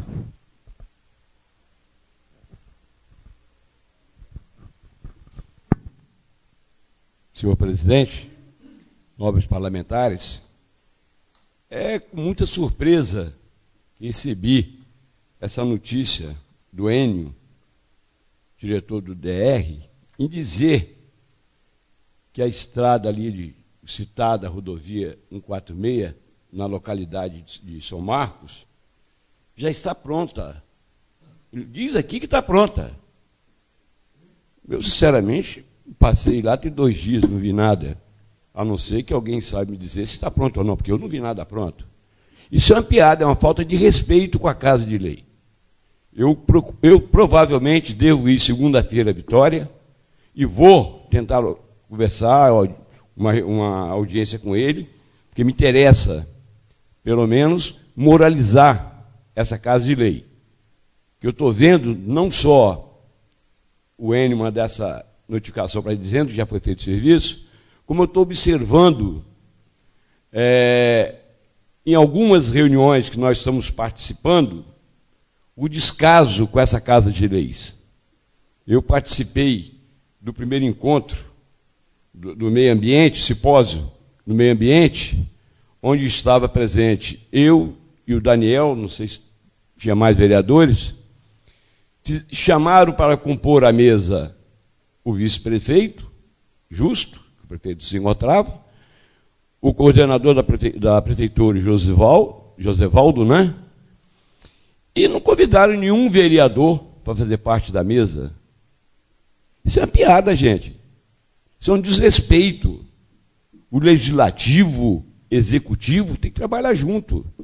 Senhor presidente, nobres parlamentares, é com muita surpresa que recebi essa notícia do Enio, diretor do D R, em dizer que a estrada ali, de, citada, a rodovia cento e quarenta e seis, na localidade de São Marcos, já está pronta. Ele diz aqui que está pronta. Eu, sinceramente, passei lá tem dois dias, não vi nada, a não ser que alguém saiba me dizer se está pronto ou não, porque eu não vi nada pronto. Isso é uma piada, é uma falta de respeito com a Casa de Lei. Eu, eu provavelmente devo ir segunda-feira à Vitória e vou tentar conversar, uma, uma audiência com ele, porque me interessa, pelo menos, moralizar essa Casa de Lei. Que eu estou vendo não só o Enio mandar essa notificação para ele dizendo que já foi feito o serviço, como eu estou observando é, em algumas reuniões que nós estamos participando, o descaso com essa Casa de Leis. Eu participei do primeiro encontro do, do meio ambiente, simpósio do meio ambiente, onde estava presente eu e o Daniel, não sei se tinha mais vereadores, chamaram para compor a mesa o vice-prefeito, Justo, que o prefeito se encontrava, o coordenador da, prefe... da prefeitura, Josival, Josevaldo, né? E não convidaram nenhum vereador para fazer parte da mesa. Isso é uma piada, gente. Isso é um desrespeito. O legislativo, executivo, tem que trabalhar junto.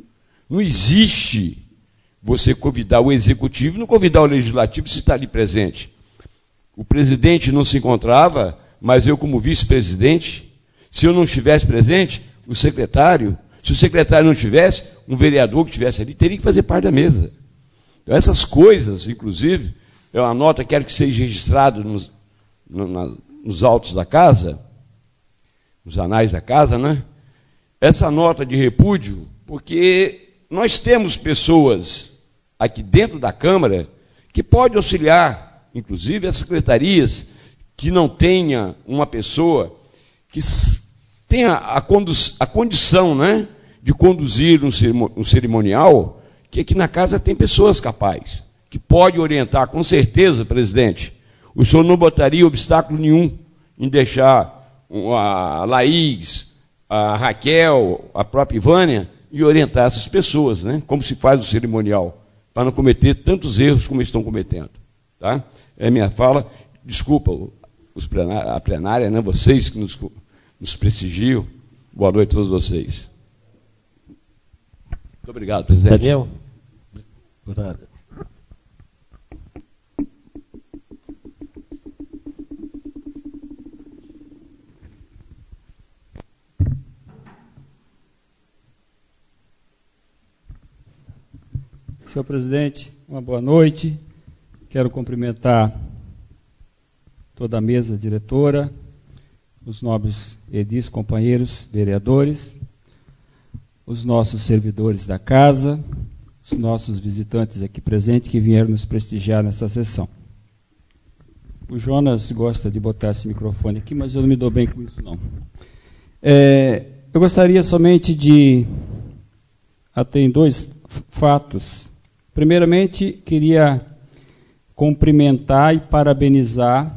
Não existe você convidar o executivo e não convidar o legislativo se está ali presente. O presidente não se encontrava, mas eu, como vice-presidente, se eu não estivesse presente, o secretário, se o secretário não estivesse, um vereador que estivesse ali, teria que fazer parte da mesa. Então, essas coisas, inclusive, é uma nota que quero que seja registrado nos, no, na, nos autos da casa, nos anais da casa, né? Essa nota de repúdio, porque nós temos pessoas aqui dentro da Câmara que podem auxiliar, inclusive as secretarias, que não tenha uma pessoa que tenha a, condu a condição, né, de conduzir um, um cerimonial, que aqui na casa tem pessoas capazes, que podem orientar, com certeza, presidente. O senhor não botaria obstáculo nenhum em deixar a Laís, a Raquel, a própria Ivânia, e orientar essas pessoas, né, como se faz o cerimonial, para não cometer tantos erros como estão cometendo. Tá? É minha fala. Desculpa os plenária, a plenária, né, vocês que nos, nos prestigiam. Boa noite a todos vocês. Muito obrigado, presidente. Daniel? Por nada. Senhor presidente, uma boa noite. Quero cumprimentar toda a mesa diretora, os nobres edis, companheiros, vereadores, os nossos servidores da casa, os nossos visitantes aqui presentes que vieram nos prestigiar nessa sessão. O Jonas gosta de botar esse microfone aqui, mas eu não me dou bem com isso, não. É, eu gostaria somente de ater em dois fatos. Primeiramente, queria cumprimentar e parabenizar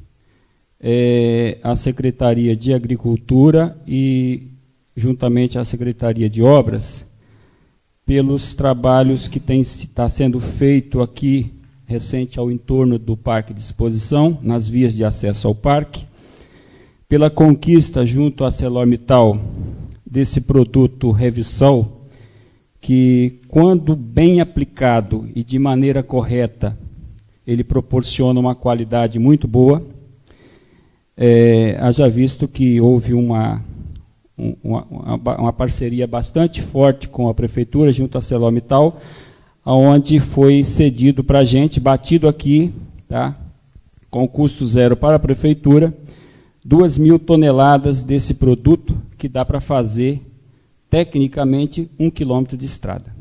é, a Secretaria de Agricultura e, juntamente, a Secretaria de Obras, pelos trabalhos que tem está sendo feito aqui, recente, ao entorno do Parque de Exposição, nas vias de acesso ao parque, pela conquista, junto à ArcelorMittal, desse produto Revisol, que, quando bem aplicado e de maneira correta, ele proporciona uma qualidade muito boa. É, haja visto que houve uma, uma, uma parceria bastante forte com a Prefeitura, junto à ArcelorMittal, onde foi cedido para a gente, batido aqui, tá, com custo zero para a Prefeitura, duas mil toneladas desse produto, que dá para fazer tecnicamente, um quilômetro de estrada.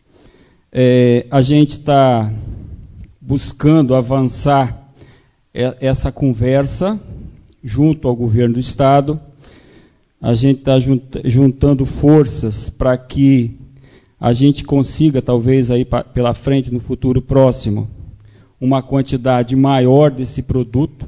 É, a gente está buscando avançar essa conversa junto ao governo do Estado. A gente está juntando forças para que a gente consiga, talvez, aí pela frente, no futuro próximo, uma quantidade maior desse produto.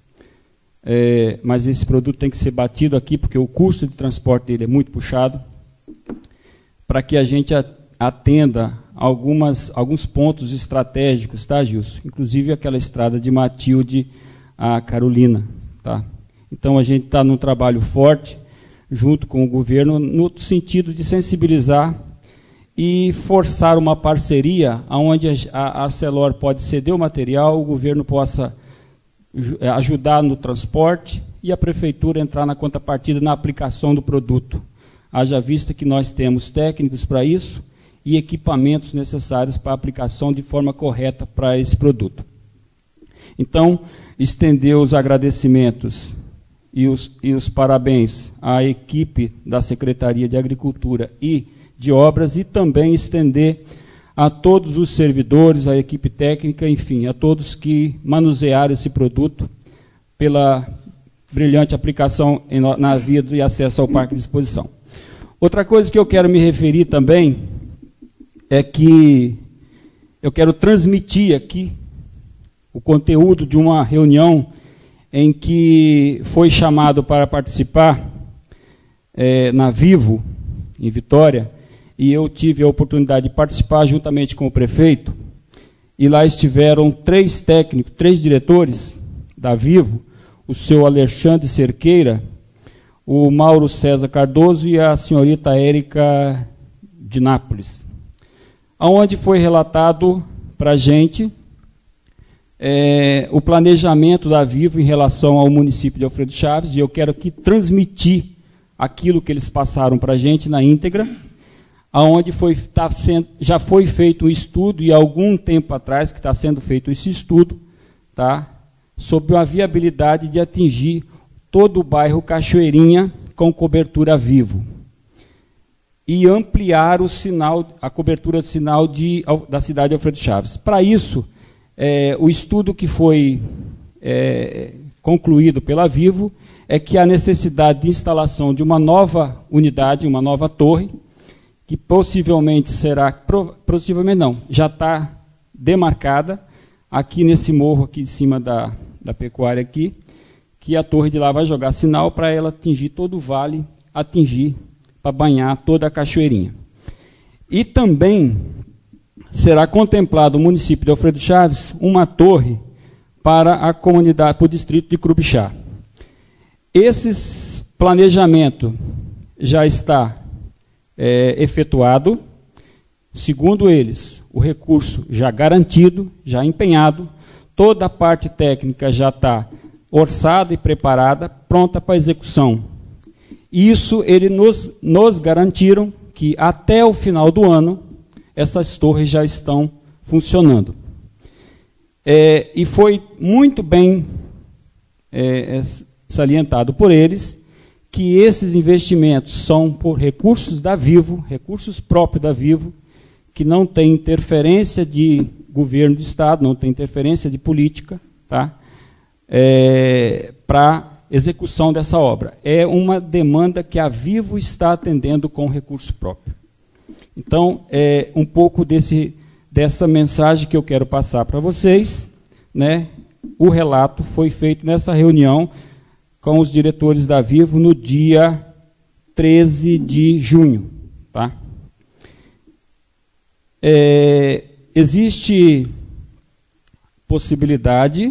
É, mas esse produto tem que ser batido aqui, porque o custo de transporte dele é muito puxado, para que a gente atenda algumas, alguns pontos estratégicos, tá, Gilson? Inclusive aquela estrada de Matilde a Carolina. Tá? Então, a gente está num trabalho forte, junto com o governo, no sentido de sensibilizar e forçar uma parceria onde a Arcelor pode ceder o material, o governo possa ajudar no transporte e a Prefeitura entrar na contrapartida na aplicação do produto. Haja vista que nós temos técnicos para isso e equipamentos necessários para a aplicação de forma correta para esse produto. Então, estender os agradecimentos e os, e os parabéns à equipe da Secretaria de Agricultura e de Obras e também estender a todos os servidores, a equipe técnica, enfim, a todos que manusearam esse produto pela brilhante aplicação em, na via de acesso ao Parque de Exposição. Outra coisa que eu quero me referir também é que eu quero transmitir aqui o conteúdo de uma reunião em que foi chamado para participar é, na Vivo, em Vitória, e eu tive a oportunidade de participar juntamente com o prefeito, e lá estiveram três técnicos, três diretores da Vivo, o seu Alexandre Cerqueira, o Mauro César Cardoso e a senhorita Érica de Nápoles. onde foi relatado para a gente é, o planejamento da Vivo em relação ao município de Alfredo Chaves, e eu quero aqui transmitir aquilo que eles passaram para a gente na íntegra, aonde foi, tá sendo, já foi feito um estudo, e há algum tempo atrás que está sendo feito esse estudo, tá, sobre a viabilidade de atingir todo o bairro Cachoeirinha com cobertura Vivo e ampliar o sinal, a cobertura de sinal de, da cidade de Alfredo Chaves. Para isso, é, o estudo que foi é, concluído pela Vivo é que há necessidade de instalação de uma nova unidade, uma nova torre, que possivelmente será, possivelmente não, já está demarcada aqui nesse morro aqui de cima da, da pecuária aqui, que a torre de lá vai jogar sinal para ela atingir todo o vale, atingir, para banhar toda a Cachoeirinha. E também será contemplado no município de Alfredo Chaves uma torre para a comunidade, para o distrito de Crubixá. Esse planejamento já está é, efetuado, segundo eles, o recurso já garantido, já empenhado, toda a parte técnica já está orçada e preparada, pronta para execução. Isso eles nos, nos garantiram que até o final do ano essas torres já estão funcionando. É, e foi muito bem é, salientado por eles que esses investimentos são por recursos da Vivo, recursos próprios da Vivo, que não tem interferência de governo do Estado, não tem interferência de política, tá? É, para execução dessa obra. É uma demanda que a Vivo está atendendo com recurso próprio. Então, é um pouco desse, dessa mensagem que eu quero passar para vocês, né? O relato foi feito nessa reunião com os diretores da Vivo no dia treze de junho. Tá? É, existe possibilidade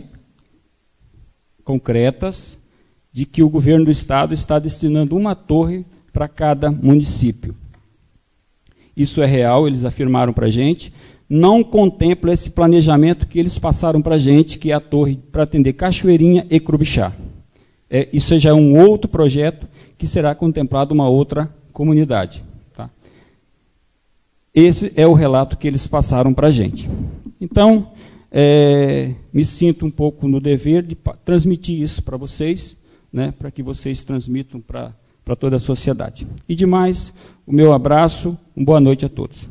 concretas de que o governo do Estado está destinando uma torre para cada município. Isso é real, eles afirmaram para a gente. Não contempla esse planejamento que eles passaram para a gente, que é a torre para atender Cachoeirinha e Crubixá. É, isso já é um outro projeto que será contemplado uma outra comunidade. Tá? Esse é o relato que eles passaram para a gente. Então, é, me sinto um pouco no dever de transmitir isso para vocês, né, para que vocês transmitam para toda a sociedade. E demais, o meu abraço, uma boa noite a todos.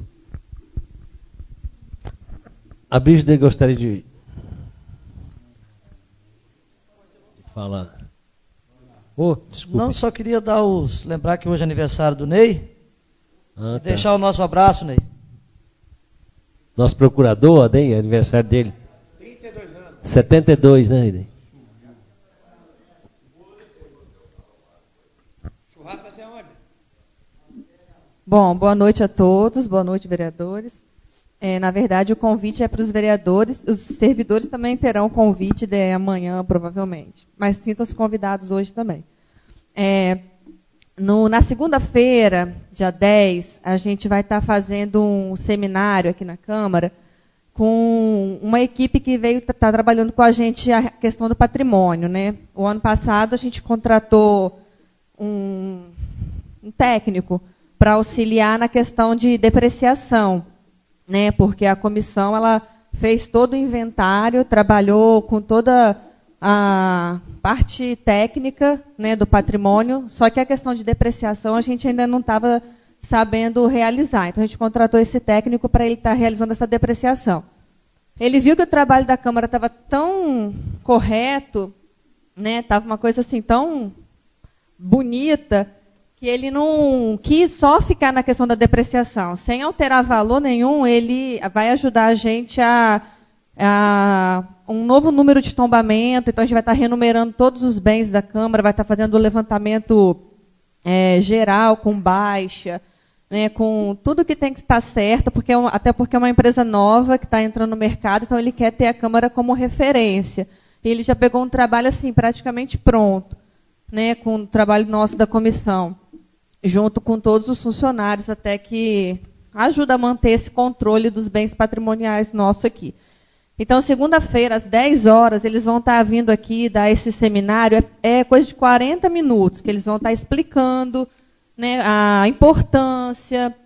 A Brígida gostaria de falar. Oh, desculpe. Não, só queria dar os, lembrar que hoje é aniversário do Ney. Ah, tá. Deixar o nosso abraço, Ney. Nosso procurador, Ney, é aniversário dele. trinta e dois anos. setenta e dois, né, Ney? Churrasco vai ser aonde? Bom, boa noite a todos, boa noite, vereadores. É, na verdade, o convite é para os vereadores, os servidores também terão convite de amanhã, provavelmente. Mas sintam-se convidados hoje também. É, no, na segunda-feira, dia dez, a gente vai estar fazendo um seminário aqui na Câmara com uma equipe que veio estar tá trabalhando com a gente a questão do patrimônio, né? O ano passado a gente contratou um, um técnico para auxiliar na questão de depreciação, né? Porque a comissão ela fez todo o inventário, trabalhou com toda a parte técnica, né, do patrimônio, só que a questão de depreciação a gente ainda não estava sabendo realizar. Então a gente contratou esse técnico para ele estar tá realizando essa depreciação. Ele viu que o trabalho da Câmara estava tão correto, né, estava uma coisa assim tão bonita, que ele não quis só ficar na questão da depreciação. Sem alterar valor nenhum, ele vai ajudar a gente a, a um novo número de tombamento. Então, a gente vai estar renumerando todos os bens da Câmara, vai estar fazendo o levantamento é, geral, com baixa, né, com tudo que tem que estar certo, porque é um, até porque é uma empresa nova que está entrando no mercado, então ele quer ter a Câmara como referência. E ele já pegou um trabalho assim, praticamente pronto, né, com o trabalho nosso da comissão, junto com todos os funcionários, até que ajuda a manter esse controle dos bens patrimoniais nosso aqui. Então, segunda-feira, às dez horas, eles vão estar vindo aqui dar esse seminário, é, é coisa de quarenta minutos, que eles vão estar explicando, né, a importância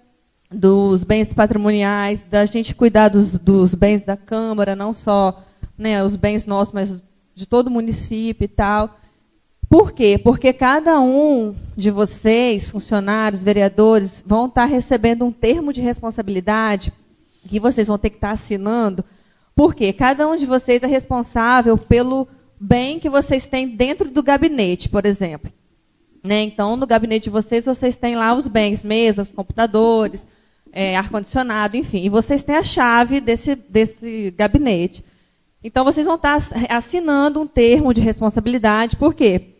dos bens patrimoniais, da gente cuidar dos, dos bens da Câmara, não só, né, os bens nossos, mas de todo o município e tal. Por quê? Porque cada um de vocês, funcionários, vereadores, vão estar recebendo um termo de responsabilidade que vocês vão ter que estar assinando, porque cada um de vocês é responsável pelo bem que vocês têm dentro do gabinete, por exemplo. Né? Então, no gabinete de vocês, vocês têm lá os bens, mesas, computadores, é, ar-condicionado, enfim. E vocês têm a chave desse, desse gabinete. Então, vocês vão estar assinando um termo de responsabilidade, por quê?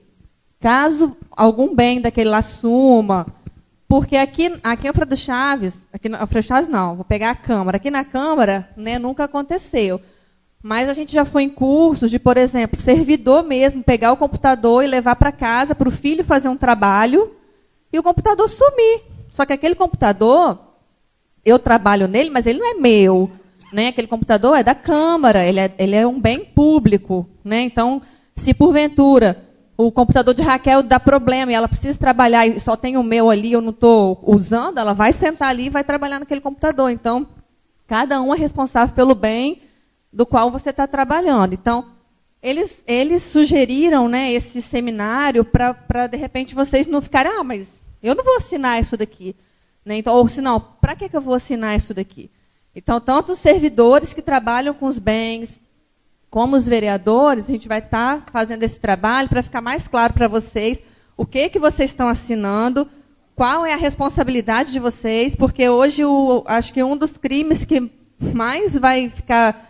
Caso algum bem daquele lá suma, porque aqui, aqui em Alfredo Chaves, aqui no Alfredo Chaves não, vou pegar a Câmara. Aqui na Câmara, né, nunca aconteceu. Mas a gente já foi em cursos de, por exemplo, servidor mesmo, pegar o computador e levar para casa, para o filho fazer um trabalho, e o computador sumir. Só que aquele computador, eu trabalho nele, mas ele não é meu. Né? Aquele computador é da Câmara, ele é, ele é um bem público. Né? Então, se porventura o computador de Raquel dá problema e ela precisa trabalhar e só tem o meu ali, eu não estou usando, ela vai sentar ali e vai trabalhar naquele computador. Então, cada um é responsável pelo bem do qual você está trabalhando. Então, eles, eles sugeriram, né, esse seminário para, de repente, vocês não ficarem, ah, mas eu não vou assinar isso daqui. Né? Então, ou se não, para que, que eu vou assinar isso daqui? Então, tanto os servidores que trabalham com os bens, como os vereadores, a gente vai estar tá fazendo esse trabalho para ficar mais claro para vocês o que, que vocês estão assinando, qual é a responsabilidade de vocês, porque hoje o, acho que um dos crimes que mais vai ficar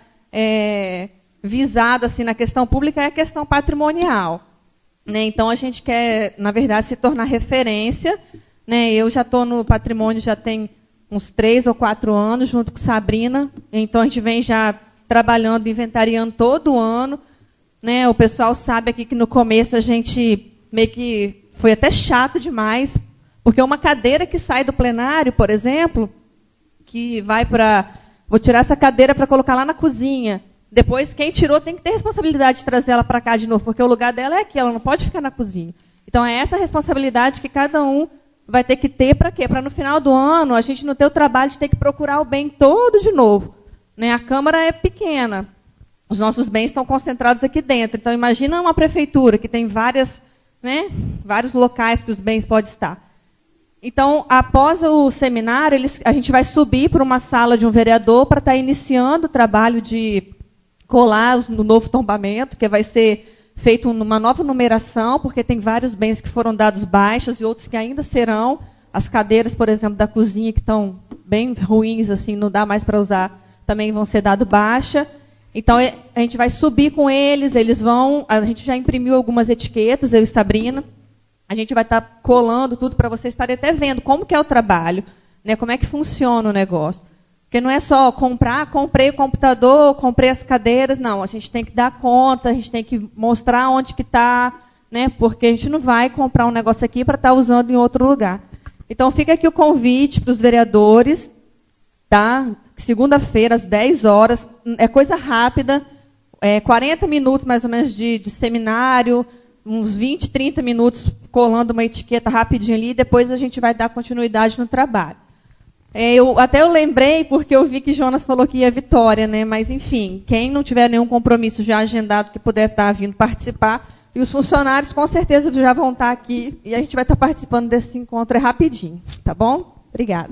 é, visado assim, na questão pública é a questão patrimonial. Né? Então, a gente quer, na verdade, se tornar referência. Né? Eu já estou no patrimônio, já tem uns três ou quatro anos, junto com Sabrina. Então, a gente vem já trabalhando, inventariando todo ano. Né? O pessoal sabe aqui que no começo a gente meio que foi até chato demais, porque uma cadeira que sai do plenário, por exemplo, que vai para... Vou tirar essa cadeira para colocar lá na cozinha. Depois, quem tirou tem que ter responsabilidade de trazer ela para cá de novo, porque o lugar dela é aqui, ela não pode ficar na cozinha. Então, é essa responsabilidade que cada um vai ter que ter para quê? Para no final do ano a gente não ter o trabalho de ter que procurar o bem todo de novo. Né? A Câmara é pequena, os nossos bens estão concentrados aqui dentro. Então, imagina uma prefeitura que tem várias, né, vários locais que os bens podem estar. Então, após o seminário, eles, a gente vai subir para uma sala de um vereador para estar iniciando o trabalho de colar no novo tombamento, que vai ser feito uma nova numeração, porque tem vários bens que foram dados baixas e outros que ainda serão. As cadeiras, por exemplo, da cozinha, que estão bem ruins, assim, não dá mais para usar, também vão ser dado baixa. Então, a gente vai subir com eles, eles vão... A gente já imprimiu algumas etiquetas, eu e Sabrina. A gente vai estar colando tudo para vocês estarem até vendo como que é o trabalho, né, como é que funciona o negócio. Porque não é só comprar, comprei o computador, comprei as cadeiras, não. A gente tem que dar conta, a gente tem que mostrar onde que está, né, porque a gente não vai comprar um negócio aqui para estar usando em outro lugar. Então, fica aqui o convite para os vereadores, tá? Segunda-feira, às dez horas, é coisa rápida, é quarenta minutos mais ou menos de, de seminário, uns vinte, trinta minutos colando uma etiqueta rapidinho ali, e depois a gente vai dar continuidade no trabalho. É, eu, até eu lembrei, porque eu vi que Jonas falou que ia Vitória, né? Mas, enfim, quem não tiver nenhum compromisso já agendado que puder estar vindo participar, e os funcionários com certeza já vão estar aqui, e a gente vai estar participando desse encontro é rapidinho, tá bom? Obrigada.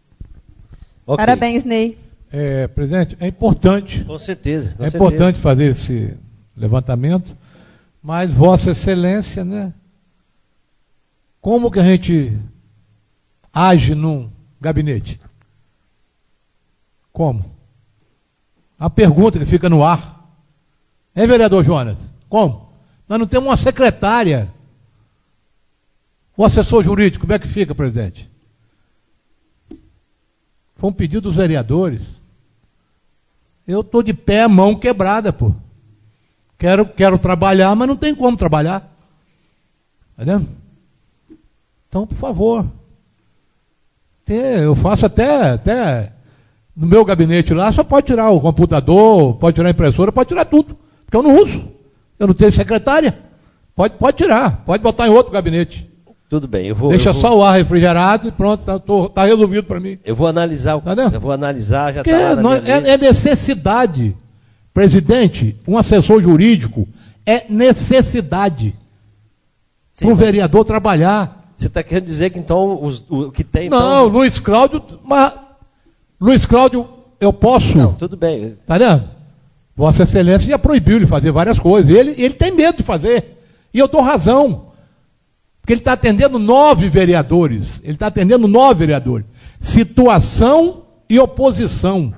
Okay. Parabéns, Ney. É, presidente, é importante. Com certeza. Com é certeza. importante fazer esse levantamento, mas Vossa Excelência, né? Como que a gente age num gabinete? Como? A pergunta que fica no ar. É, vereador Jonas? Como? Nós não temos uma secretária. O assessor jurídico, como é que fica, presidente? Foi um pedido dos vereadores. Eu estou de pé, mão quebrada, pô. Quero, quero trabalhar, mas não tem como trabalhar. Tá vendo? Então, por favor. Eu faço até, até no meu gabinete lá, só pode tirar o computador, pode tirar a impressora, pode tirar tudo, porque eu não uso. Eu não tenho secretária. Pode, pode tirar, pode botar em outro gabinete. Tudo bem, eu vou... Deixa eu vou... só o ar refrigerado e pronto, está tá resolvido para mim. Eu vou analisar, o... tá eu vou analisar, já está lá na é, é necessidade. Presidente, um assessor jurídico é necessidade para o vereador trabalhar. Você está querendo dizer que então os, o que tem... Não, então... Luiz Cláudio, mas Luiz Cláudio, eu posso... Não, tudo bem. Está vendo? Vossa Excelência já proibiu ele fazer várias coisas. Ele, ele tem medo de fazer. E eu dou razão. Porque ele está atendendo nove vereadores. Ele está atendendo nove vereadores. Situação e oposição.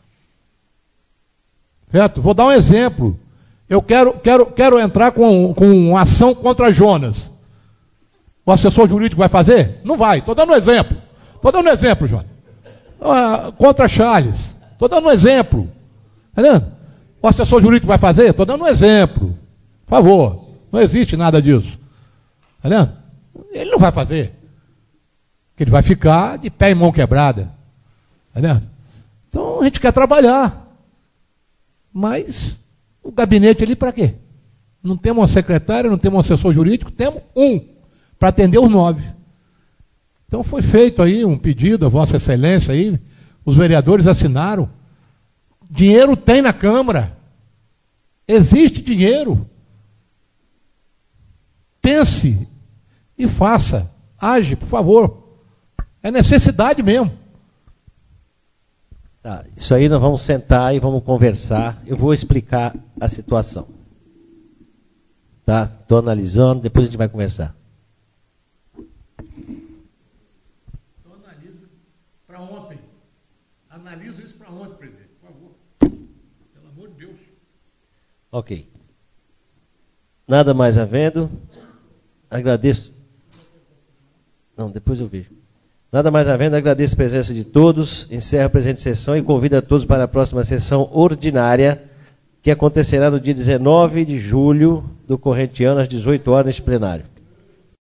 Certo? Vou dar um exemplo. Eu quero, quero, quero entrar com, com uma ação contra Jonas. O assessor jurídico vai fazer? Não vai. Estou dando um exemplo. Estou dando um exemplo, Jonas. Ah, contra Charles. Estou dando um exemplo. Está vendo? O assessor jurídico vai fazer? Estou dando um exemplo. Por favor. Não existe nada disso. Está vendo? Ele não vai fazer. Porque ele vai ficar de pé e mão quebrada. Está vendo? Então a gente quer trabalhar. Mas o gabinete ali para quê? Não temos uma secretária, não temos um assessor jurídico, temos um para atender os nove. Então foi feito aí um pedido a Vossa Excelência aí, os vereadores assinaram. Dinheiro tem na Câmara. Existe dinheiro. Pense e faça. Age, por favor. É necessidade mesmo. Tá, isso aí nós vamos sentar e vamos conversar. Eu vou explicar a situação. Tá? Estou analisando, depois a gente vai conversar. Então analisa para ontem. Analisa isso para ontem, presidente, por favor. Pelo amor de Deus. Ok. Nada mais havendo. Agradeço. Não, depois eu vejo. Nada mais havendo, agradeço a presença de todos, encerro a presente sessão e convido a todos para a próxima sessão ordinária, que acontecerá no dia dezenove de julho do corrente ano, às dezoito horas, neste plenário.